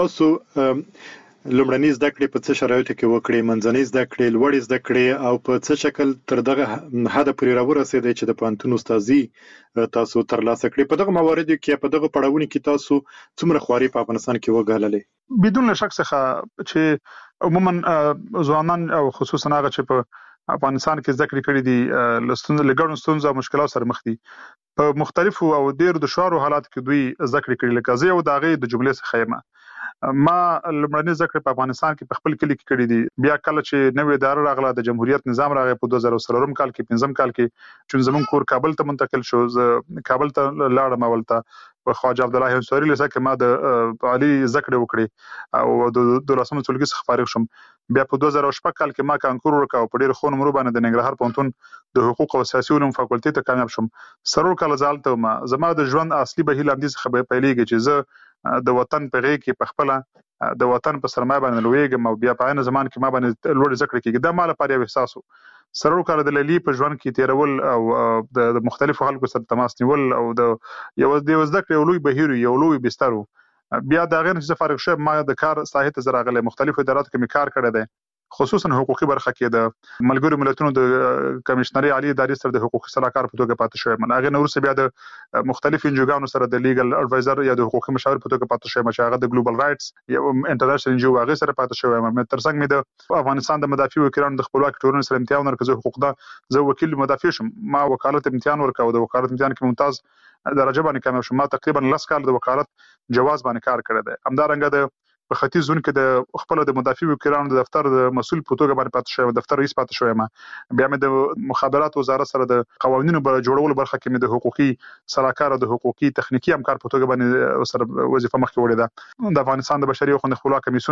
تاسو لومړنۍ زده کړې په څه شرایطو کې وکړې منځنۍ زده کړې لوړې زده کړې او په څه شکل تر دغه حده پورې راورسېدئ چې د پوهنتون استادي تاسو ترلاسه کړې په دغه مواردو کې په دغه پړاوونو کې تاسو څومره خواري په افغانستان کې وګاللې؟ بدون شک څخه چې عموما ځوانان او خصوصا هغه چې په افغانستان کې زده کړې کړې دي لستون لګړن ستونزې او مشکلات سره مخ دي په مختلفو او ډېر دشوارو حالات کې دوی زده کړې کړې لکه زه یو د هغې د جملې څخه یم ما لومړنۍ زده کړې په افغانستان کې په خپل کلي کې کړې دي بیا کله چې نوې اداره راغله د جمهوریت نظام راغی په دوه زره څلورم کال کې پنځم کال کې چې زموږ کور کابل ته منتقل شو زه کابل ته لاړم اولته په خواجه عبدالله انصاري لیسه کې ما د عالي زده کړې وکړې او د دولسم ټولګي څخه فارغ شوم بیا په دوه زره شپږ کال کې ما کانکور وکړ او په ډېر ښه نمرو باندې د ننګرهار پوهنتون د حقوق او سیاسي علومو فاکولټي ته کامیاب شوم څلور کاله زه هلته وم زما د ژوند اصلي بهیر له همدې څخه پیلېږي چې زه د وطن په غېږ کې په خپله د وطن په سرمایه باندې لویږم او بیا په عین زمان کې ما باندې لوړې زده کړې کېږي دا ما لپاره یو احساس و څلور کاله د لیلي په ژوند کې تېرول او د مختلفو خلکو سره تماس نیول او د یو د زده کړې یو لوی بهیر یو لوی بستر بیا د هغې نه چې زه فارغ شوم ما د کار ساحې ته زه راغلی مختلفو اداراتو کې مې کار کړی دی خصوصا حقوقي برخه کې د ملګرو ملتونو د کمشنري عالی ادارې سره د حقوقي صلاحکار په توګه پاتې شوم هغې نه وروسته بیا د مختلفو انجوګانو سره د لیګل اډوایزر یا د حقوقي مشاور په توګه پاتې شوم چې هغه د ګلوبل رائټس یو انټرنیشنل انجو هغې سره پاتې شوم ترڅنګ مې د افغانستان د مدافع وکیلانو د خپلواکۍ ټولنې سره امتحان ورکړ حقوق ده زه وکیل مدافع شم ما وکالت امتحان ورکړ او د وکالت امتحان کې ممتاز درجه باندې کامیاب شوم ما تقریبا لس کال د وکالت جواز باندې کار کړی دی همدارنګه د په ختیځ زون کې د خپل د مدافع وکیلانو د دفتر د مسؤل په توګه باندې پاتې شوم دفتر رئیس پاتې شوم بیا مې د مخابرات وزارت سره د قوانینو بر جوړولو برخه کې مې د حقوقي صلاحکار او د حقوقي تخنیکی همکار په توګه باندې سره وظیفه مخکې وړې ده د افغانستان د بشري حقوقو خپلواک کمیسیون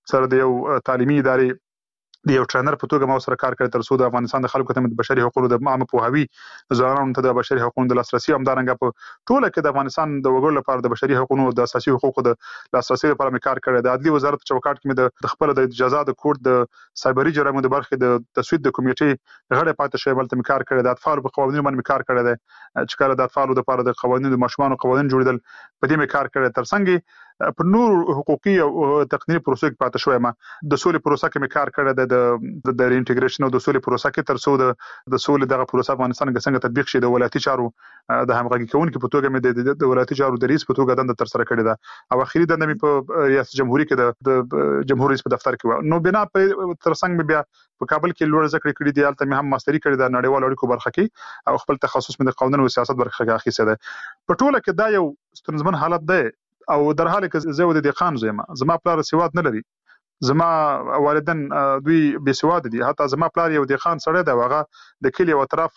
سره د یو تعلیمي ادارې د یو ټرینر په توګه ما سره کار کړی تر څو د افغانستان د خلکو ته د بشري حقوقو د عامه پوهاوي ځوانانو ته د بشري حقوقو د لاسرسي همدارنګه په ټوله کې د افغانستان د وګړو لپاره د بشري حقوقو د اساسي حقوقو د لاسرسي لپاره مې کار کړی د عدلي وزارت چوکاټ کې مې د خپل د جزا د کوډ د سایبري جرایمو د برخې د تصویب د کمیټې غړی پاتې شوی بلته مې کار کړی د اطفال په قوانینو باندې مې کار کړی دی چې کله د اطفالو لپاره د قوانینو د ماشومانو قوانین جوړیدل په دې مې کار کړی ترڅنګ په نور حقوقي او تقنینی پروسې کې پاتې شوی ما د سولې پروسه کې مې کار کړی د د انټیګریشن او د سولې پروسه کې تر څو د د سولې دغه پروسه افغانستان کې څنګه تطبیق شي د ولایتي چارو د همغږي کوونکو په توګه مې د ولایتي چارو د رئیس په توګه دنده تر سره کړې ده او اخیری دنده مې په ریاست جمهوریت کې د جمهور رئیس په دفتر کې نو بنا په ترڅنګ مې بیا په کابل کې لوړ زده کړې کړې دي البته مې هم ماستری کړې ده نړیوال اړیکو برخه کې او خپل تخصص مې د قانون او سیاست برخه کې اخیسته ده په ټوله کې دا یو ستونزمن حالت دی او در حال کې زه د دقان زم زما پلار سواد نه لري زما والدین دوی بې سواد دي حتی زما پلار یو دقان سړی دی هغه د کلی او طرف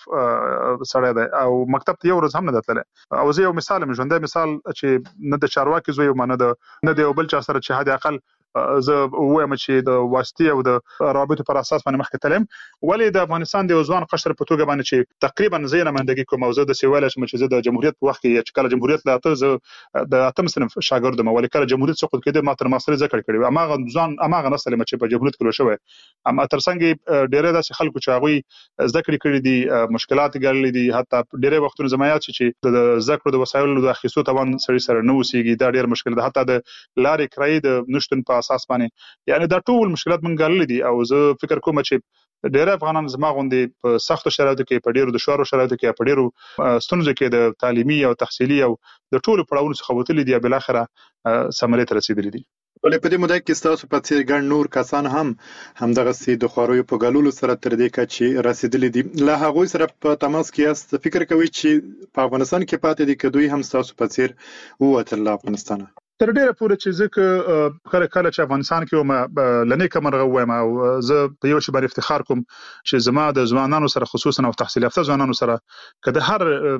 سړی دی او مکتب ته یو ورځ هم نه دتله او زه یو مثال مې ژوندۍ مثال چې نه د چارواکي زوی ما نه د نه د یو بل چا سره چې حد اقل زه وایم چې د واسطې او د رابطو پر اساس باندې مخکې تلم ولې د افغانستان د ځوان قشر په توګه باندې چې تقریبا زه نمائندګي کوم او زه د سیوال چې زه د جمهوریت په وخت کې چې کله جمهوریت لا ته زه د اتم صنف شاګرد م ولې کله جمهوریت سقوط کېده ما تر ماستر ذکر کړی اماغه ځوان اماغه نسل چې په جمهوریت کې لوشوي اما ترڅنګ ډېر داسې خلکو چې هغه ذکر کړی دي مشکلات ګرلې دي حتی ډېر وختونه زمایات چې د ذکر د وسایلو د اخیستو توان سړي سره نه وسیږي دا ډېر مشکل ده حتی د لارې کرای د نشټن په اساس باندې یعنی دا ټول مشکلات مونږ ګالل دي او زه فکر کوم چې ډېر افغانان زما غوندي په سختو شرایطو کې په ډېرو د شوارو شرایطو کې په ډېرو ستونزو کې د تعلیمي او تحصیلي او د ټولو پړاوونو څخه وتلي دي بل اخره ثمرې ته رسیدلي دي ولې په دې موده کې تاسو په څیر ګڼ نور کسان هم همدغه سي د خوروي په ګالولو سره تر دې کچې رسیدلي دي له هغه سره په تماس کې است فکر کوي چې په افغانستان کې پاتې دي کدوې هم تاسو په څیر ووتل افغانستان تر ډیره پورې چې ځکه کله کله چې افغانستان کې وم لنې کمرغه وایم او زه په یو شی باندې افتخار کوم چې زما د ځوانانو سره خصوصا او تحصیل یافته ځوانانو سره کله هر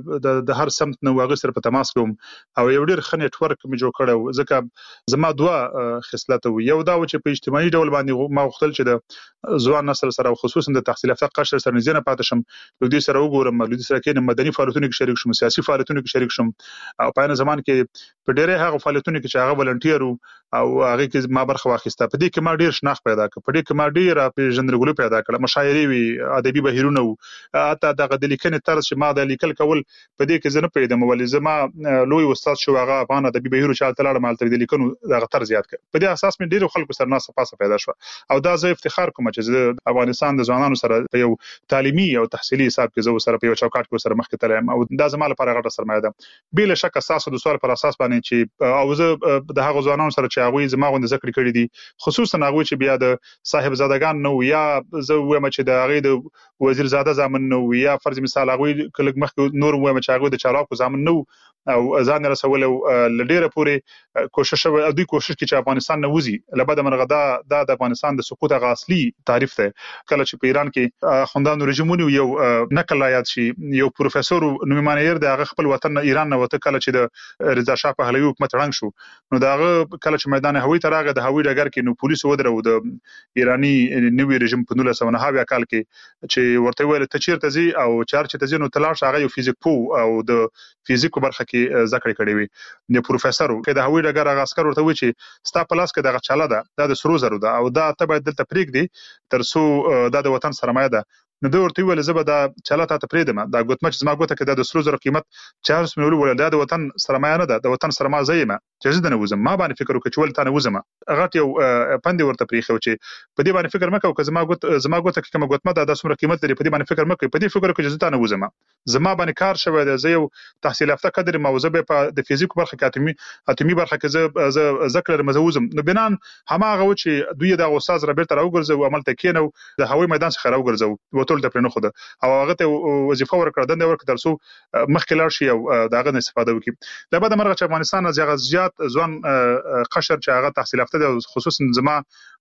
د هر سمت نو واغ سره په تماس کوم او یو ډیر ښه نت ورک مې جوړ کړو ځکه زما دوه خصلت یو دا چې په اجتماعي ډول باندې ما وختل چې د ځوان نسل سره خصوصا د تحصیل یافته قشر سره نږدې نه پاتې شم لودي سره وګورم لودي سره کې مدني فعالیتونو کې شریک شوم سیاسي فعالیتونو کې شریک شوم او په ان زمان کې په ډیره هغه فعالیتونو چې هغه ولنټیر او هغه کې ما برخه واخیسته په دې کې ما ډیر شناخت پیدا کړ په دې کې ما ډیر په ژوندګلو پیدا کړ مشاعري وی ادبي بهیرونه اته دغه د لیکنې طرز چې ما د لیکل کول په دې کې زنه پیدا مولې زما لوی استاد شو هغه افغان ادبي بهیرو چې تلاړه مال تر دې لیکنو دغه طرز زیات کړ په دې اساس مې ډیر خلکو سره ناسه پاسه پیدا شو او دا زه افتخار کوم چې افغانستان د ځوانانو سره په یو تعلیمي او تحصیلي حساب کې زه سره په یو چوکاټ کې سره مخکې تلم او دا زما لپاره غټه سرمایه ده بل شک اساس د سوال پر اساس باندې چې او زه د هغه ځوانانو سره چې هغه زما غوند ذکر کړی دي خصوصا هغه چې بیا د صاحب زادگان نو یا زه وایم چې د هغه د وزیر زاده زامن نو یا فرض مثال هغه کله مخ نور وایم چې هغه د چالاکو زامن نو او ځان رسول لډیره پورې کوشش او دوی کوشش کوي چې افغانستان نه وځي لبد مرغدا د افغانستان د سقوط غاصلي تعریف ته کله چې په ایران کې خوندانو رژیمونو یو نقل یاد شي یو پروفیسور نومانیر د هغه خپل وطن ایران نه وته کله چې د رضا شاه پهلوي حکومت رنګ شو نو دا کله چې میدان هوایي ترغه د هوایي ډګر کې نو پولیس ودرو د ایرانی نوی رژیم په نولس سوه نهه اویا کال کې چې ورته ویل ته چیرته زی او چارچ ته زی نو تلاش هغه یو فزیک پو او د فزیکو برخه کې ذکر کړی وي د پروفیسور کې د هوایي ډګر هغه عسكر ورته وی چې ستا پلاس کې دغه چاله ده د سرو زرو ده او دا ته باید دلته پریک دی تر څو د وطن سرمایه ده نو دوی ورته ویل زه به دا چاله ته پریدم دا ګوتمه چې زما ګوته کې د سرو زرو قیمت چهارس مليون ول د وطن سرمایه نه ده د وطن سرمایه زېما چې زه نه وزم ما باندې فکر وکړ چې ول تا نه وزم هغه یو پندې ورته پریخو چې په دې باندې فکر مکو که زما ګوت زما ګوته کې کوم ګوتمه ده د سمره قیمت لري په دې باندې فکر مکو په دې فکر وکړ چې زه تا نه وزم زما باندې کار شوی دی زه یو تحصیل یافته قدر موضوع په د فزیک برخه کې اتمی اتمی برخه کې زه ذکر مزوزم نو بنان هماغه و چې دوی د استاد رابرټ راوګرځو عمل ته کېنو د هوایي میدان څخه راوګرځو وټول د پرنو خو او هغه ته وظیفه ورکړه دنده ورکړه ترڅو مخکې لاړ شي او داغه نه استفاده وکړي لبد مرغه چې افغانستان از یغه زیات ځوان قشر چې هغه تحصیل یافته خصوصا زما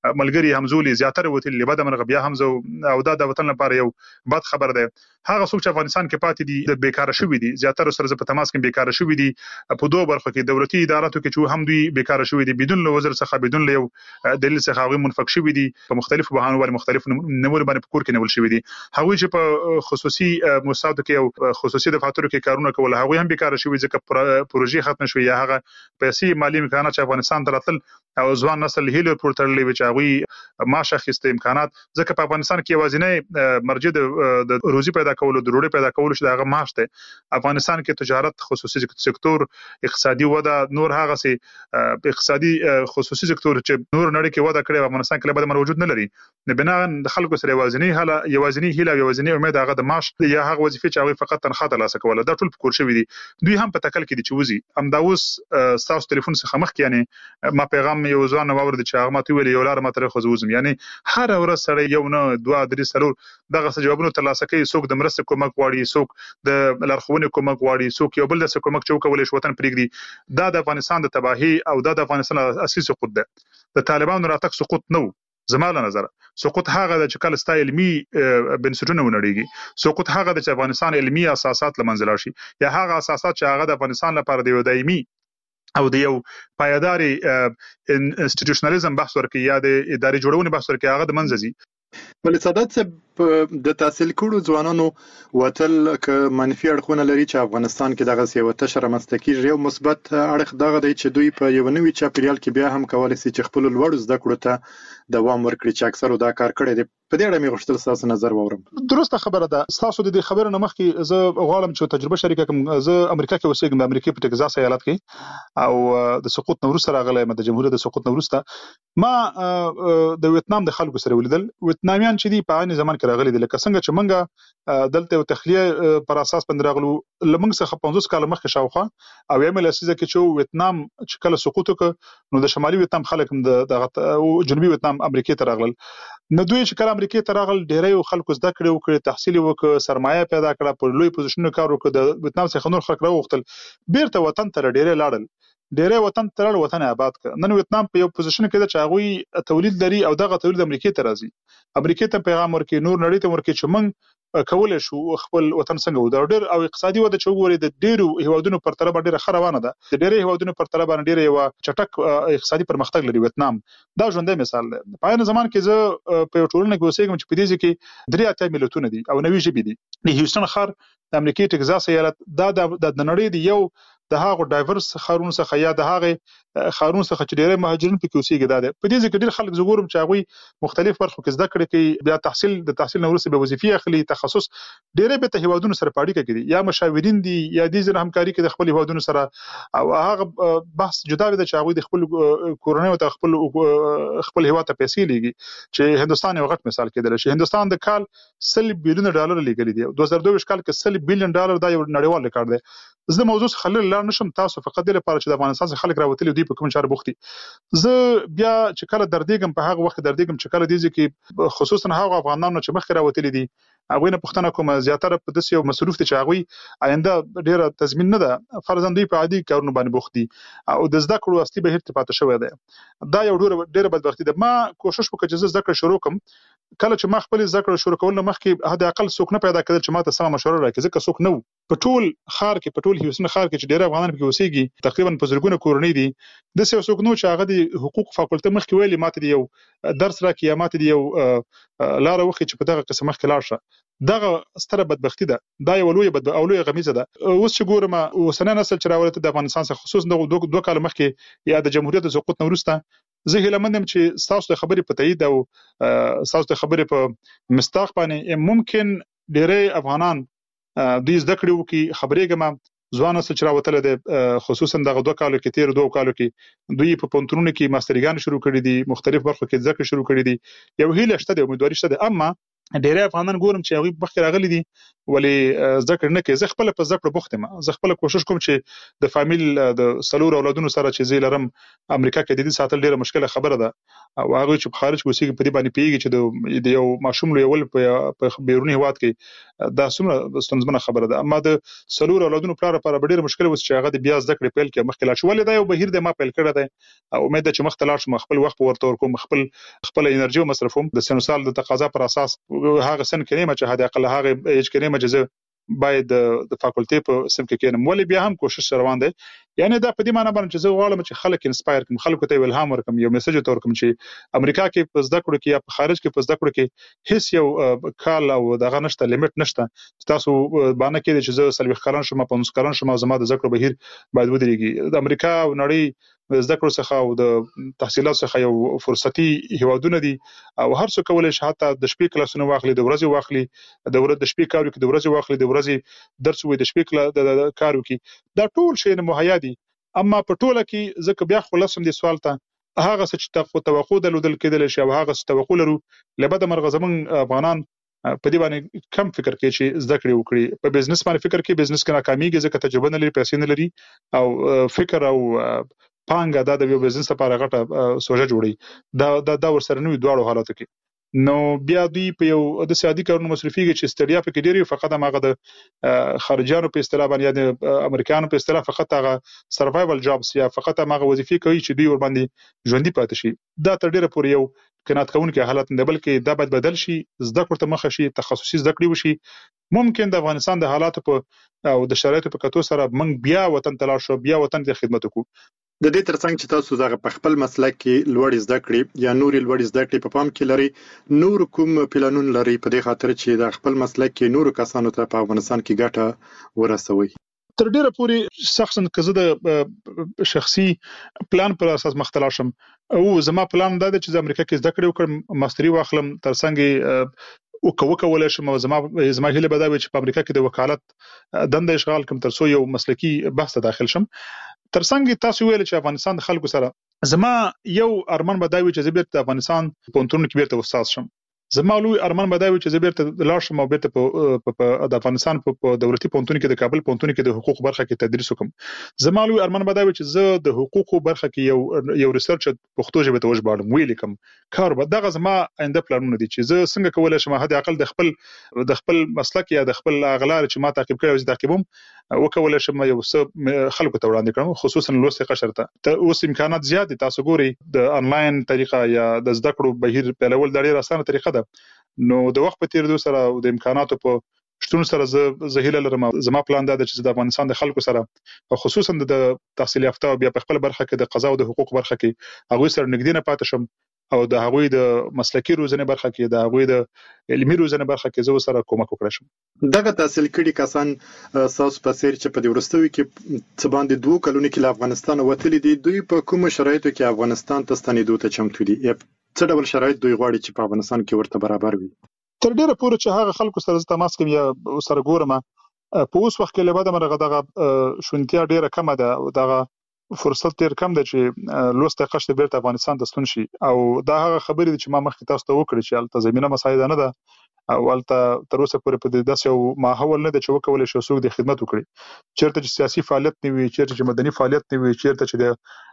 ملګری همزولي زیاتره وتل لبد مرغ بیا هم او دا د وطن لپاره یو بد خبر ده. هغه څوک چې افغانستان کې پاتې دي د بیکاره شوی دي زیاتره سره په تماس کې بیکاره شوی دي په دوه برخو کې دولتي اداراتو کې چې هم دوی بیکاره شوی دي بدون له وزیر څخه بدون له دلیل څخه هغه منفک شوی دي په مختلفو بهانو باندې مختلف نمور باندې په کور کې نیول شوی دي. هغه چې په خصوصي مؤسساتو کې او خصوصي دفاترو کې کارونه کول هغه هم بیکاره شوی ځکه پروژې ختم شوی یا هغه پیسې مالی امکانات چې افغانستان ته راتل او ځوان نسل هیله پورتړلې چې هغه معاش اخیسته امکانات ځکه په افغانستان کې وازنه مرجع د روزي پیدا کولو د روړي پیدا کولو چې دغه معاش ته افغانستان کې تجارت خصوصي سکتور اقتصادي وده نور هغه سي اقتصادي خصوصي سکتور چې نور نړۍ کې وده کړې افغانستان کې به موجود نه لري نه بنا د خلکو سره وازني هله یوازني هله یوازني امید هغه د معاش یا هغه وظیفه چې هغه فقط تنخواه ترلاسه کوله دا ټول په کور شوی دي. دوی هم په تکل کې دي چې وزي ام دا اوس تاسو ټلیفون څخه مخ کې یعنی ما پیغام یو ځوان واورد چې هغه ماته ویل یو لار ماته خو زوزم یعنی هر ورځ سره یو نه دوه درې سلور دغه جوابونه ترلاسه کوي څوک د مرسته کومک واړي څوک د لارښوونې کومک واړي څوک یو بل د کومک چوکولې شو وطن پرېږدي. دا د افغانستان د تباہي او دا د افغانستان اساسي سقوط ده. د طالبانو راتګ سقوط نو زماله نظر سقوط هغه د چکل ستا علمي بنسټونه ونړيږي سقوط هغه د افغانستان علمي اساسات لمنځل شي یا هغه اساسات چې هغه د افغانستان لپاره د دایمي او د یو پایداري انسټیټیوشنالیزم بحث ورکړي یا د اداري جوړونې بحث ورکړي هغه د منځزي. ولې سادات صاحب د تحصیل کړو ځوانانو وتل ک منفي اړخونه لري چې افغانستان کې دغه سیو تشر مستقیر یو مثبت اړخ دغه دی چې دوی په یو نوې چاپیریال کې بیا هم کولای شي چې خپل لوړ زده کړو ته دوام ورکړي چې اکثر دا کار کړی دی. په دې اړه مې غوښتل تاسو نظر واورم. درسته خبره ده. تاسو د دې خبره نه مخکې زه غواړم چې تجربه شریکه کوم. زه امریکا کې اوسېږم د امریکا په ټکزاس ایالت کې او د سقوط نو وروسته راغلی م د جمهوریت د سقوط نو وروسته ما د ویتنام د خلکو سره ولیدل. ویتنامیان چې دی په عین زمان کې راغلي دي لکه څنګه چې منګه دلته یو تخلیه پر اساس باندې راغلو لمنګ څخه پنځوس کال مخکې شاوخه او یم لسیزه کې چې ویتنام چې کله سقوط وکړ نو د شمالي ویتنام خلک د جنوبي ویتنام امریکا ته راغلل. نو دوی چې کله امریکا ته راغل ډېری خلکو زده کړې وکړي تحصیل وکړي سرمایه پیدا کړه په لوی پوزیشنونو کار وکړي د ویتنام څخه نور خلک راوغتل بیرته وطن ته ډېری لاړل ډېری وطن ته لاړ وطن آباد کړ. نن ویتنام په یو پوزیشن کې ده چې هغه تولید لري او دغه تولید امریکا ته راځي امریکا ته پیغام ورکړي نور نړۍ ته ورکړي چې موږ کولای شو خپل وطن څنګه ودرو ډېر او اقتصادي وده چې وګوري د ډېرو هیوادونو پر تر باندې ډېره روانه ده د ډېرو هیوادونو پر تر باندې ډېر یو چټک اقتصادي پرمختګ لري ویتنام. دا ژوندۍ مثال دی. په عین زمان کې زه په ټولنه کې اوسېږم چې په دې کې درې اتیا ملتونه دي او نوي ژبې دي. د هیوستن ښار د امریکا ټکزاس ایالت دا د نړۍ دی یو د هغه ډایورس خارونو څخه یا د هغه خارونو څخه چې ډېر مهاجرین پکې اوسېږي دا ده. په دې ځکه ډېر خلک زګورم چې هغه مختلف برخو کې زده کړې کوي بیا تحصیل د تحصیل نو وروسته به وظیفې اخلي تخصص ډېر به ته هیوادونو سره پاړی کوي یا مشاورین دي یا د ځین همکاري کوي د خپل هیوادونو سره او هغه بحث جدا وي چې هغه د خپل کورونی او خپل خپل هیواد ته پیسې لګي چې هندستان یو غټ مثال کېدل شي. هندستان د کال سل بلیون ډالر لګلي دي دوه زره دوه کال کې سل بلیون ډالر دا یو نړیوال ریکارډ دی. زه موضوع خلل لا نشم تاسو فقط د لپاره چې د افغانستان څخه خلک راوتلي دي په کوم چار بوختي. زه بیا چې کله دردېګم په هغه وخت دردېګم چې کله دي چې خصوصا هغه افغانانو چې مخکې راوتلي دي هغه نه پښتنه کوم زیاتره په داسې یو مصروف دي چې هغه آینده ډیره تضمین نه ده فرضاً دوی په عادي کارونو باندې بوخت دي او د زده کړو اصلي بهیر ته پاتې شوی دی. دا یو ډیره بدبختي ده. ما کوشش وکړ چې زه زده کړې شروع کړم کله چې ما خپل زده کړې شروع کول مخکې حد اقل څوک نه پیدا کړل چې ما ته سم مشوره راکړي ځکه څوک نه په ټول خار کې په ټول هیوستن خار کې چې ډېر افغانان پکې اوسېږي تقریبا په زرګونو کورنۍ دي د څه څوک نو چې هغه د حقوق فاکولټه مخکې ویلي ماته دی یو درس راکړي یا ماته دی یو لار وخت چې په دغه قسم مخکې لاړ شه دغه ستره بدبختی ده. دا یو لوی بد او لوی غمیزه ده. اوس چې ګورم اوسنۍ نسل چې راولته د افغانستان څخه خصوصا د دوه دوه کال مخکې یا د جمهوریت د سقوط نه وروسته زه هیله مندم چې تاسو د خبرې په تایید او تاسو د خبرې په مستاق باندې ممکن ډېری افغانان دوی زده کړې وکړي خبرې ګم ځوان نسل چې راوتل دي خصوصا دغه دوه کالو کې تیر دوه کالو کې دوی په پونترونو کې ماسترګان شروع کړي دي مختلف برخو کې ځکه شروع کړي دي یو هیله شته د امیدواري شته. اما ډېری افغانان ګورم چې هغه مخکې راغلي دي ولې ذکر نه کوي. زه خپل په ذکر بوخت یم، زه خپل کوشش کوم چې د فامیل د سلور اولادونو سره چې زی لرم امریکا کې د دې ساتل ډیره مشکله خبره ده او هغه چې په خارج کې اوسېږي په دې باندې پیږي چې د یو ماشوم لویول په بیرونی هواد کې دا څومره ستونزمنه خبره ده. اما د سلور اولادونو پلار لپاره ډیره مشکله وس چې هغه د بیا ذکر پیل کې مخکې لا شولې دا یو بهیر د ما پیل کړی دی او امید ده چې مخ ته لاړ شم، خپل وخت ورته ورکوم، خپل خپل انرژي مصرفوم د سنوسال د تقاضا پر اساس هغه سن کې نه چې هدا اقل هغه ایج کې نه مجزه باید د فاکولټي په سم کې کېنم، ولې بیا هم کوشش روان دی. یعنی دا په دې معنی باندې چې زه غواړم چې خلک انسپایر کړم، خلکو ته الهام ورکړم، یو میسج ته ورکړم چې امریکا کې په زده کړو کې یا په خارج کې په زده کړو کې هیڅ یو کال او دغه نشته، لیمټ نشته. تاسو باندې کې چې زه سلوي کاران شم، پنځوس کاران شم او زما د زده کړو بهیر باید ودرېږي. د امریکا او نړۍ د زده کړو څخه او د تحصیلات څخه یو فرصتي هیوادونه دي او هر څوک کولای شي حتی د شپې کلاسونه واخلي، د ورځې واخلي، د ورځې د شپې کار وکړي، د ورځې واخلي، د ورځې درس وي، د شپې کلا د کار وکړي. دا ټول شی نه مهیا دي. اما په ټوله کې ځکه بیا خلاصم د سوال ته هغه څه چې توقع درلودل کېدل شي او هغه څه توقع لرو لبد مرغه زمون افغانان په دې باندې کم فکر کوي چې زده کړې وکړي. په بزنس باندې فکر کوي، بزنس کې ناکاميږي ځکه تجربه نه لري، پیسې نه لري او فکر او پانګه دا د یو بزنس لپاره غټه سوژه جوړي. دا دا, دا ورسره نوې دواړو حالاتو کې نو بیا دوی په یو د سیادي کارونو مصرفيږي چې ستړیا پکې ډیری فقط هغه د خارجانو په اصطلاح باندې یا د امریکایانو په اصطلاح فقط هغه سروایوال جابس یا فقط هغه وظیفې کوي چې دوی ور باندې ژوندۍ پاتې شي. دا تر ډیره پورې یو کنات کوونکی حالت نه، بلکې دا باید بدل شي، زده کړه ته مخه شي، تخصصي زده کړې وشي. ممکن د افغانستان د حالاتو په او د شرایطو په کتو سره موږ بیا وطن ته لاړ شو، بیا وطن ته خدمت وکړو. د دې ترڅنګ چې تاسو زغه په خپل مسلک کې لوړ زده کړې یا نوري لوړ زده کړې په پام کې لري، نور کوم پلانون لري په دې خاطر چې د خپل مسلک کې نور کسانو ته په افغانستان کې ګټه ورسوي؟ تر ډیره پورې شخصا کزه د شخصي پلان پر اساس مختلا شم او زما پلان دا دی چې د امریکا کې زده کړې وکړم، ماستری واخلم، ترڅنګ او کو کولای شم او زما زما هیله بداوي چې په امریکا کې د وکالت دنده اشغال کوم ترڅو یو مسلکی بحث ته داخل شم. ترڅنګ تاسو ویل چې افغانستان د خلکو سره زما یو ارمان بداوي چې زه بیرته افغانستان په انټرنیټ کې بیرته استاد شم. زما لوی ارمان بداوي چې زه بیرته لاړ شم او بیرته په د افغانستان په دولتي پونتون کې د کابل پونتون کې د حقوق برخه کې تدریس وکم. زما لوی ارمان بداوي چې زه د حقوق برخه کې یو یو ریسرچ پښتو ژبه ته وژباړم، ویل کوم کار به دغه زما آینده پلانونه دي چې زه څنګه کولای شم هدا عقل د خپل د خپل مسلک یا د خپل اغلار چې ما تعقیب کړی او زه تعقیبوم وکولای شم یو څه خلکو ته وړاندې کړم، خصوصا لوست قشر ته. اوس امکانات زیات دي، تاسو ګوري د انلاین طریقه یا د زده کړو بهیر په لول د ډیره اسانه طریقه ده. نو د وخت په تیر دوه سره او د امکاناتو په شتون سره زه زهیله لرم. زما پلان دا دی چې د افغانستان د خلکو سره خصوصا د تحصیل یافته او بیا په خپل برخه کې د قضا او د حقوق برخه کې هغه سره نږدې نه پاتې شم او د هغوی د مسلکی روزنه برخه کې د هغوی د علمي روزنه برخه کې زه سره کومک وکړم. دغه تحصیل کړي کسان ساس په سیر چې په ورستوي کې څه باندې دوه کلونه کې له افغانستان وتلي دي، دوی په کوم شرایطو کې افغانستان ته ستنېدو ته چمتو دي؟ څه ډول شرایط دوی غواړي چې په افغانستان کې ورته برابر وي؟ تر ډیره پورې چې هغه خلکو سره تماس کوم یا سره ګورم په اوس وخت کې لباده مرغه دغه شونتیا ډیره کم ده او دغه فرصت ډیر کم ده چې لوسته قشته بیرته افغانستان ته ستون شي او دا هغه خبرې چې ما مخکې تاسو ته وکړې چې البته زمينه مساعده نه ده او البته تر اوسه پورې په دې داسې یو ماحول نه ده چې وکولای شي څوک د خدمت وکړي. چیرته چې سیاسي فعالیت نه وي، چیرته چې مدني فعالیت نه وي، چیرته چې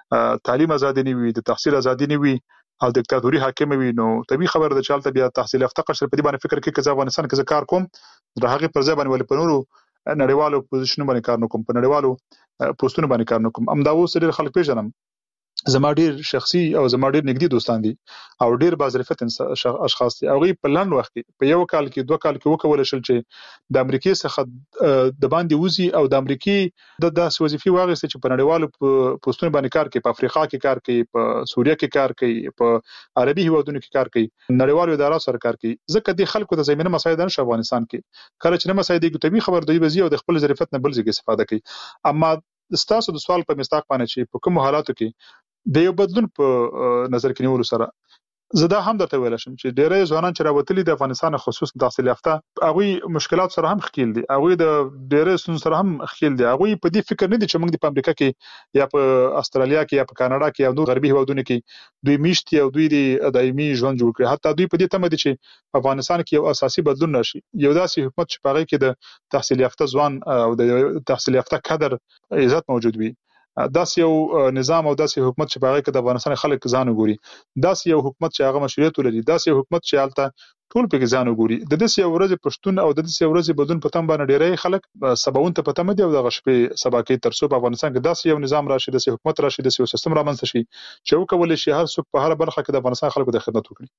د تعلیم ازادي نه وي، د تحصیل ازادي نه وي او دیکتاتوري حاکم وي، نو طبيعي خبره ده چې البته بیا تحصیل یافته قشر په دې باندې فکر کوي چې افغانستان کې کار کوم د هغه پر ځای باندې ول په نورو نړیوالو پوزیشنونو باندې کار نکوم، په نړیوالو پوسټونو باندې کار نکوم. ام دا اوس ډېر خلک پیژنم، زما ډېر شخصي او زما ډېر نږدې دوستان دي او ډېر باظرفت اشخاص دي. هغه په لاند وخت کې په یو کال کې دوه کال کې وکول شل چې د امریکای څخه د باندې وزي او د امریکای د داسې وظیفي واغسته چې په نړیوالو پوسټونو باندې کار کوي، په افریقا کې کار کوي، په سوریه کې کار کوي، په عربي هیوادونو کې کار کوي، نړیوالو ادارو سره کار کوي. ځکه د خلکو د زمينه مساعده نشه افغانستان کې کله چې نه مساعده کې طبيعي خبر دی وزي او د خپل ظرفیت نه بل ځای استفاده کوي. اما ستاسو د سوال په مستاق باندې چې په کوم حالاتو کې د یو بدلون په نظر کې نیول سره زه دا هم درته ویل شم چې ډېری ځوانان چې راوتلي د افغانستان خصوص تحصیل یافته هغوی مشکلات سره هم ښکیل دي، هغوی د ډېری ستونزو سره هم ښکیل دي. هغوی په دې فکر نه دي چې موږ د په امریکا کې یا په استرالیا کې یا په کاناډا کې یا نور غربي هېوادونو کې دوی میشت او دوی د دایمي ژوند جوړ کړي. حتی دوی په دې تمه دي چې په افغانستان کې یو اساسي بدلون راشي، یو داسې حکومت چې په هغې کې د تحصیل یافته ځوان او د تحصیل یافته کادر عزت موجود وي. داسې یو نظام او داسې حکومت چې په هغې کې د افغانستان خلک ځان وګوري، داسې یو حکومت چې هغه مشروعیت ولري، داسې یو حکومت چې هلته ټول پکې ځان وګوري. د داسې یو ورځې پښتون او د داسې یو ورځې بدلون په تمه باندې ډېری خلک سباوون ته په تمه دي او دغه شپې سبا کوي تر څو په افغانستان کې داسې یو نظام راشي، داسې حکومت راشي، داسې یو سیستم رامنځته شي چې وکولی شي هر څوک په هره برخه کې د افغانستان خلکو د خدمت وکړي.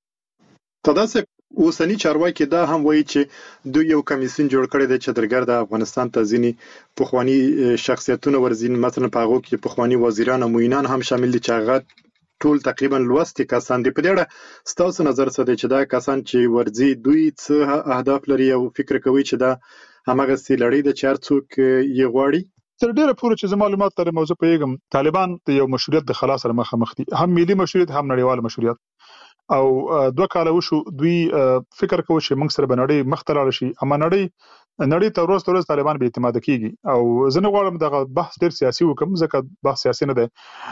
تداسې اوسنی چارواکي دا هم وایي چې دوی یو کمیسیون جوړ کړی دی چې درګرد افغانستان ته ځینې پخواني شخصیتونه ورځي، مثلا په هغو کې پخواني وزیران او معینان هم شامل دي چې هغه ټول تقریبا لوستي کسان دي. په دې اړه ستاسو نظر څه دی چې دا کسان چې ورځي دوی څه اهداف لري او فکر کوي چې دا هماغسې لړۍ ده چې هر څوک یې غواړي؟ تر ډیره پورې چې زما معلومات لري موضوع پوهیږم، طالبان د یو مشروعیت د خلا سره مخامخ دي، هم ملي مشروعیت هم نړیوال مشروعیت. او دوه کاله وشو دوی فکر کوي چې موږ سره بنړۍ مخ ته لاړ شي، اما نړۍ نړۍ ته ورځ تر ورځ طالبان به اعتماد کیږي. او زه نه غواړم دغه بحث ډیر سیاسي وکم ځکه بحث سیاسي نه دی،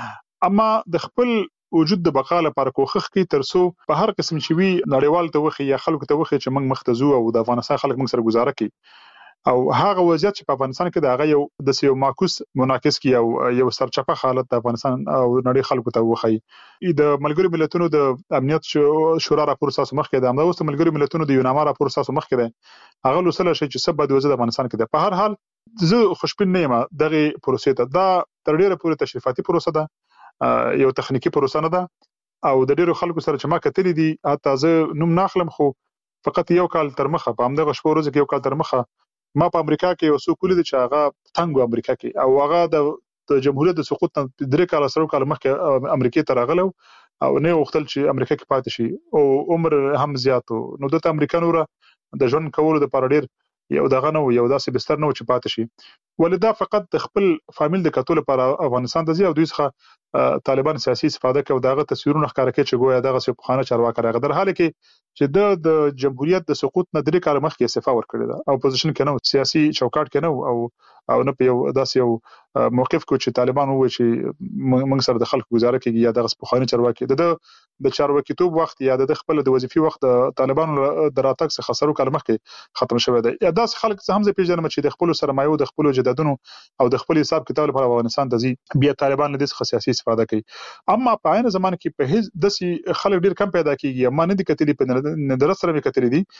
اما د خپل وجود د بقا لپاره کوښښ کوي تر څو په هر قسم چې وي نړیوال ته وخی یا خلکو ته وخی چې موږ مخ ته ځو او د افغانستان خلک موږ سره گزاره کوي. او هغه وضعیت چې په افغانستان کې د هغه یو د یو معکوس مناقض کی او یو سرچپه حالت د افغانستان او نړۍ خلکو ته وخی. د ملګرو ملتونو د امنیت شورا راپور ساسو مخ کې د امنیت د ملګرو ملتونو د یوناما راپور ساسو مخ کې ده، هغه لوسل شي چې سبا د وضعیت د افغانستان کې ده. په هر حال زه خوشبین نه یم دغه پروسې ته، دا تر ډیره پورې تشریفاتي پروسه ده، یو تخنیکی پروسه نه ده. او د ډیرو خلکو سره چې ما کتلې دي، حتی زه نوم ناخلم خو فقط یو کال تر مخه په همدغه شپو ورځو کې یو کال تر مخه ما په امریکا کې یو څوک ولید چې هغه تنګو امریکا کې او هغه د جمهوریت د سقوط نه درې کال سره کال مخکې امریکا ته راغلو او نه وختل چې امریکا کې پاتې شي او عمر هم زیاتو، نو د امریکانو را د ژوند کولو د پاره ډیر یو دغه نو یو داسې بستر نو چې پاتې شي. ولدا فقط د خپل فامیل د کتول لپاره افغانستان ته ځي او دوی څخه طالبان سیاسي استفاده کوي او دغه تصویرونه ښکاره کوي چې ګویا دغه څه خانه چارواکي راغی، در حال کې چې د د جمهوریت د سقوط نه درې کال مخکې استعفا ورکړی ده او اپوزیشن کې نو سیاسي چوکاټ کې نو او او نه په یو داسې یو موقف کو چې طالبان وایي چې موږ سره د خلکو گزاره کوي یا دغه پخوانی چارواکي د د چارواکي توپ وخت یا د خپل د وظیفي وخت طالبانو د راتګ څخه خسرو کال مخکې ختم شوی دی. یا داسې خلک څه هم زه پیژنم چې د خپل سرمایو د خپل جدادونو او د خپل حساب کتاب لپاره افغانستان ته ځي، بیا طالبان له دې څخه سیاسي استفاده کوي. اما په عین زمانه کې په هیڅ داسې خلک ډیر کم پیدا کیږي، اما نه دي کتلې په نظر سره مې کتلې دي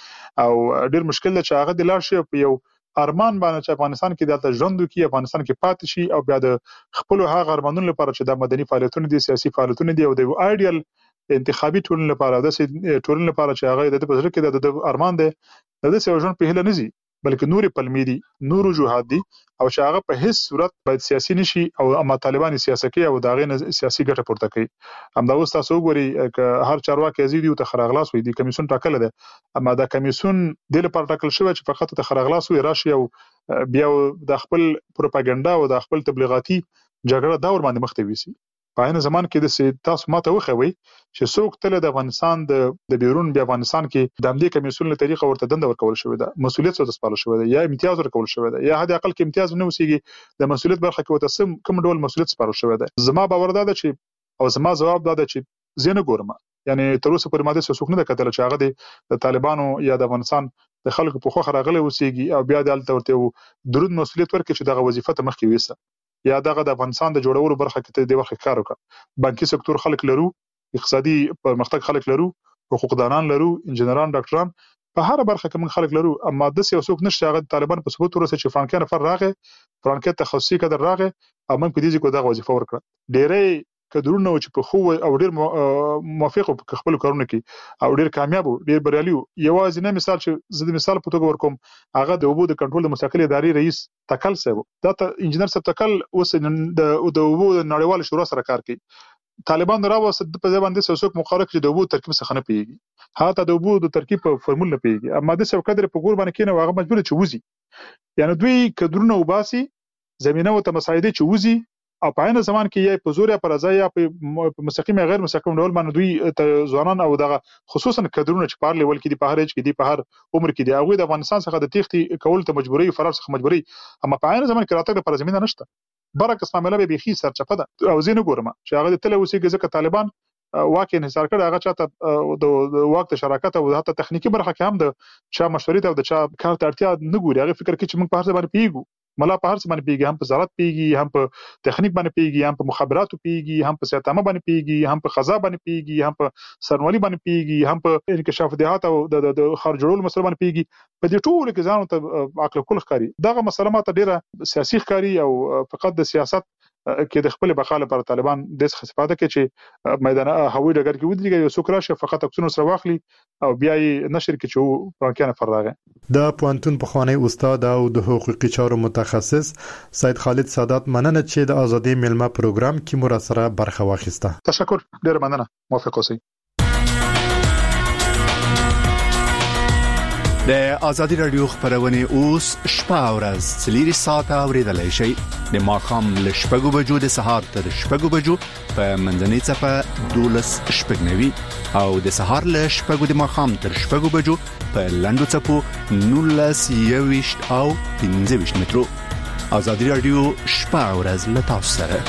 او ډیر مشکل ده چې هغه د لاړ شي په یو ارمان باندې چې افغانستان کې دلته ژوند وکړي، افغانستان کې پاتې شي او بیا د خپل هغه ارمانونو لپاره چې د مدني فعالیتونو دي، سیاسي فعالیتونو دي او د ایډیال انتخابي ټولنې لپاره د ټولنې لپاره چې هغه د پزړه کې د ارمان دی د دې ژوند په هله نزي بلکې نوري پلمې دي، نورو جهاد دي او چې هغه په هیڅ صورت باید سیاسي نشي او اما طالبان سیاست کوي او دا غي سیاسي ګټه پورته کوي. همدا اوس تاسو وګورئ ک هر چارواکي ازيدي او تخرغلاس وي دي کمیسون ټاکل ده، اما دا کمیسون د لپاره ټاکل شوی چې فقط تخرغلاس وي راشي او بیا د خپل پروپاګاندا او د خپل تبلیغاتي جګړه دا ور باندې مخ ته ویسي. په عین زمان کې د تاسو ماته وخوي چې څوک تل د افغانستان د د بیرون بیا افغانستان کې د امنیتي کمیسیون له طریقه ورته دنده ورکول شوې ده، مسولیت څه د سپارل شوې ده یا امتیاز ورکول شوې ده یا حد اقل کې امتیاز نه وسیږي د مسولیت برخه کې وته سم کوم ډول مسولیت سپارل شوې ده. زما باور ده چې او زما جواب ده چې زه نه ګورم، یعنی تر اوسه پورې ماده څه څوک نه کتل چې هغه د طالبانو یا د افغانستان د خلکو په خوخه راغلي وسیږي او بیا د الته ورته درود مسولیت ورکړي چې دغه وظیفه ته مخ کې وېسه یا دغه د افغانستان د جوړولو برخه کې د وخت کار وکړه. بانکي سکتور خلک لرو، اقتصادي پرمختګ خلک لرو، حقوقدانان لرو، انجنیران، ډاکټران، په هر برخه کې موږ خلک لرو، اما د سیاسي څوک نشته هغه طالبان په ثبوت ورسې چې فرانکې نفر راغې فرانکې تخصصي کډر راغې او موږ په دې ځکه دغه وظیفه ورکړه. ډېرې کډرونه چې په خو او ډېر موافق په خپل کارونه کې او ډېر کامیاب او ډېر بریالي. یوازې نه مثال چې زه د مثال په توګه ورکوم، هغه د اوبو د کنټرول د مستقلې ادارې رئیس تکل صاحب، دا ته انجنیر صاحب تکل اوس د د اوبو د نړیوال شورا سره کار کوي. طالبان راوست په ځای باندې څوک مقرر کړي د اوبو ترکیب څخه نه پیږي، هغه د اوبو د ترکیب په فرمول نه پیږي، اما د څو قدر په ګور باندې کینه هغه مجبور چې وځي. یعنی دوی کډرونه وباسي، زمينه او ته مساعده چې وځي او په عین زمان کې یې په زور یا پر ځای یا په مستقیم غیر مستقیم ډول باندې دوی ځوانان او دغه خصوصا کډرونه چې په لیول کې دي په هر ایج کې دي په هر عمر کې دي هغه د افغانستان څخه د تېښتې کول ته مجبوري فرار څخه مجبوري اما په عین زمان کې راتګ لپاره زمينه نشته برعکس معاملې به بيخي سرچپه ده او زه نه ګورم چې هغه د تل اوسېږي ځکه طالبان واکه انحصار کړ هغه چاته د واک د شراکت او حتی تخنیکی برخه کې هم د چا مشورې ته او د چا کار ته اړتیا نه ګوري هغه فکر کوي چې موږ په هر ځای باندې پیګو ملا په هر څه باندې پیږي هم په زراعت پیږي هم په تخنیک باندې پیږي هم په مخابراتو پیږي هم په سیاستامه باندې پیږي هم په قضا باندې پیږي هم په سرنوالي باندې پیږي هم په انکشاف دهات او د خارج جوړول مسله باندې پیږي په دې ټولو کې ځانو ته عقل کول ښکاری دغه مسله ماته ډیره سیاسي ښکاری او فقط د سیاست کې د خپل بقا لپاره طالبان د څه استفاده کوي چې میدان هوایي ډګر کې ودرېږي یو څوک راشه فقط عکسونه سره واخلي او بیا یې نشر کې چې پرانکانه فرغه د پوهنتون پخوانی استاد او د حقوقي چارو متخصص سید خالد سادات مننه چې د ازادي ملما پروګرام کې مو سره برخه واخیسته. تشکر ډیر مننه موافق اوسئ. د ازادي رادیو خبرونه اوس شپه او ورځ څلوري ساعته اوریدلای شئ د ماخام له شپږو بجو د سهار تر شپږو بجو په منځنۍ صفه دولس شپږنوي او د سهار له شپږو د ماخام تر شپږو بجو په لاندو صفو نولس یويشت او پنځه ویشت مترو. ازادي رادیو شپه او ورځ له تاسو سره.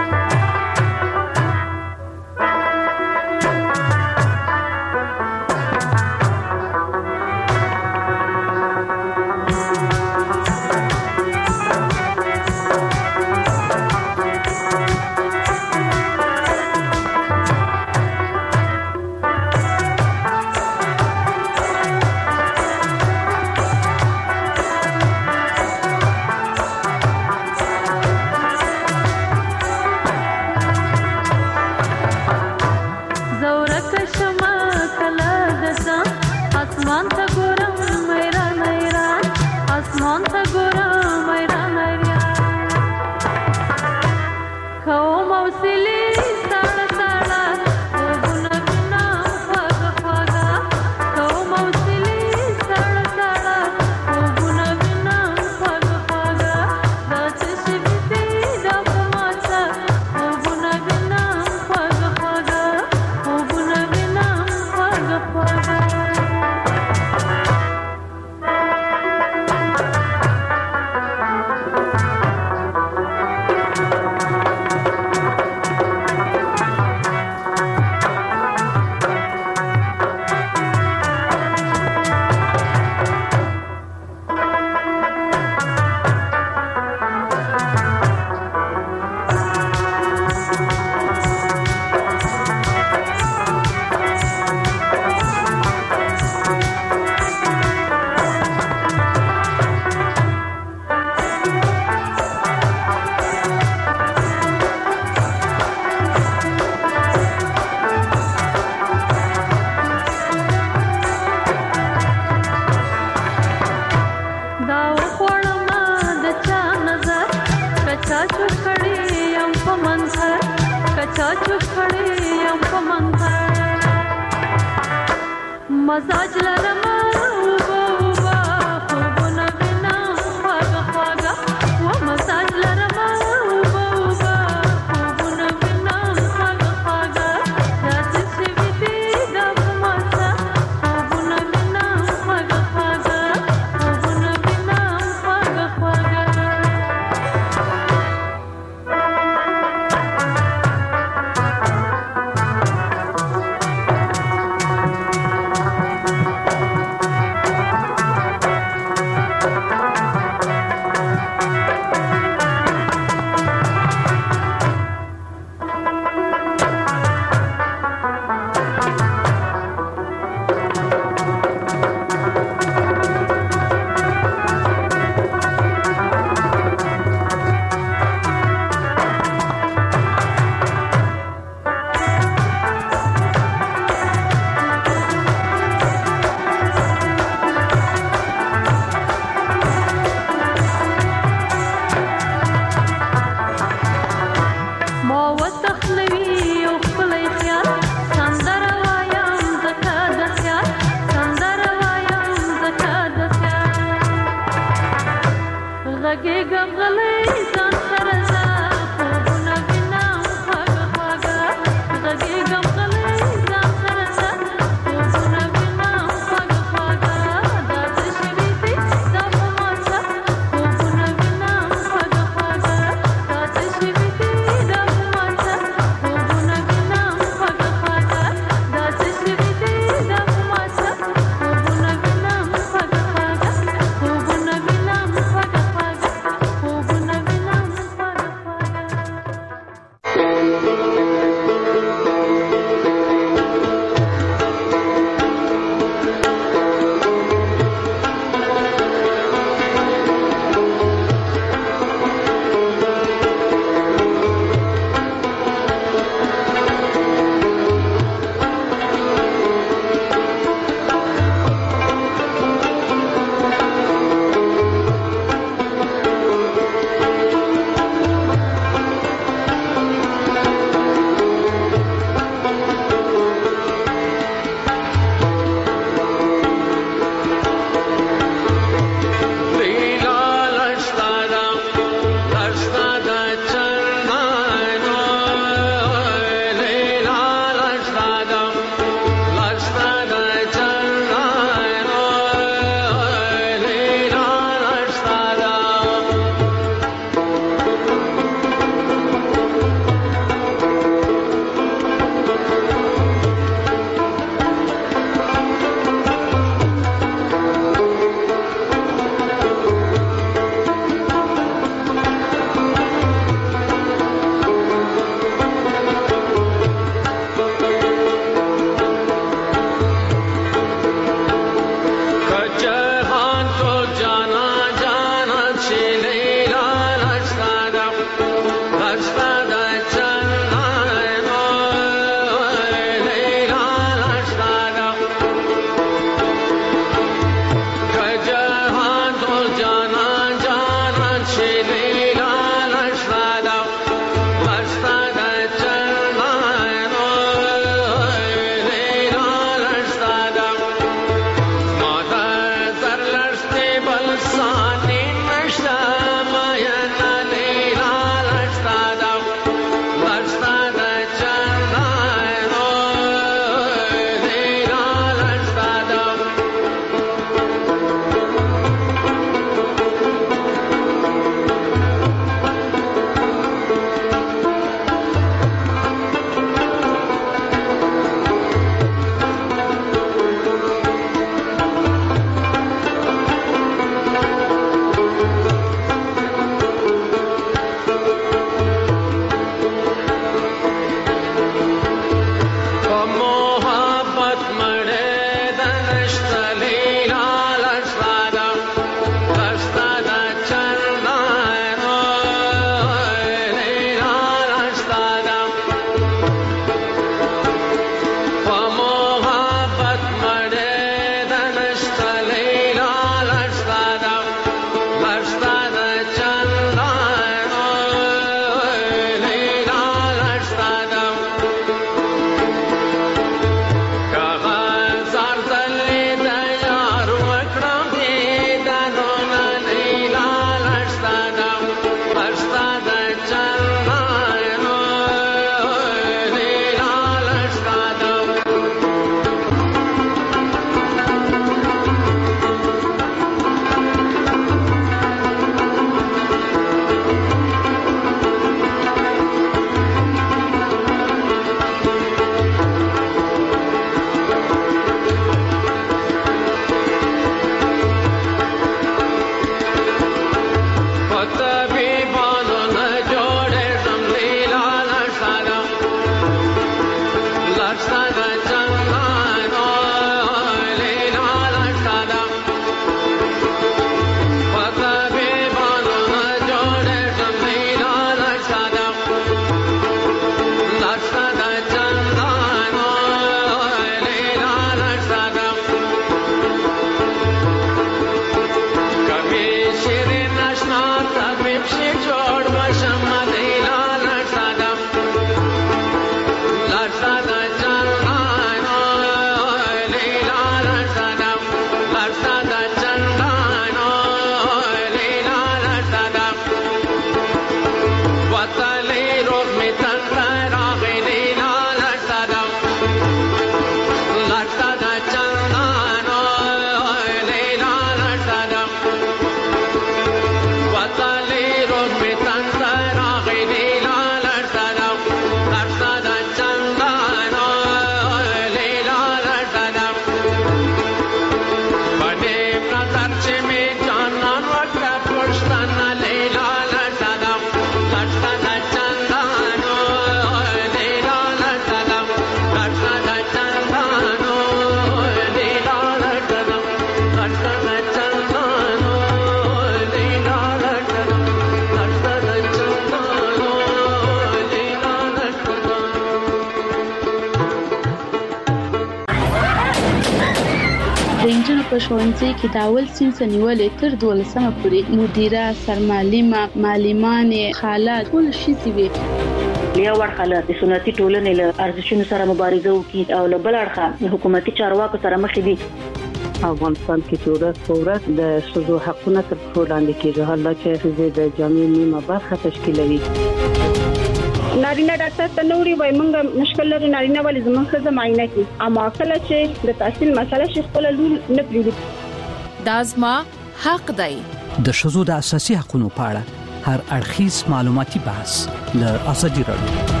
په ښوونځي کې د اول صنف نیولې تر دولسمه پورې مدیره، سرمعلمه، معلمان، خالات ټول شي وي. لیا ورخله د سنتي ټولنې له ارزښتونو سره مبارزه وکړي او له بل اړخه د حکومتي چارواکو سره مخ دي. افغانستان کې چې ورځ په ورځ د ښځو حقونه تر پښو لاندې کېږي، حالا چې ښځې د جامع نیمه برخه تشکیلوي. نارینه ډاکټر ته نوري وای مونږ مشکل لري نارینه ولې زموږ ښځه معاینه کوي، اما کله چې د تحصیل مسله شي خپل لور نه پریږدي. دا زما حق دی. د ښځو د اساسي حقوقو په اړه هر اړخیز معلوماتي بحث له ازادي راډیو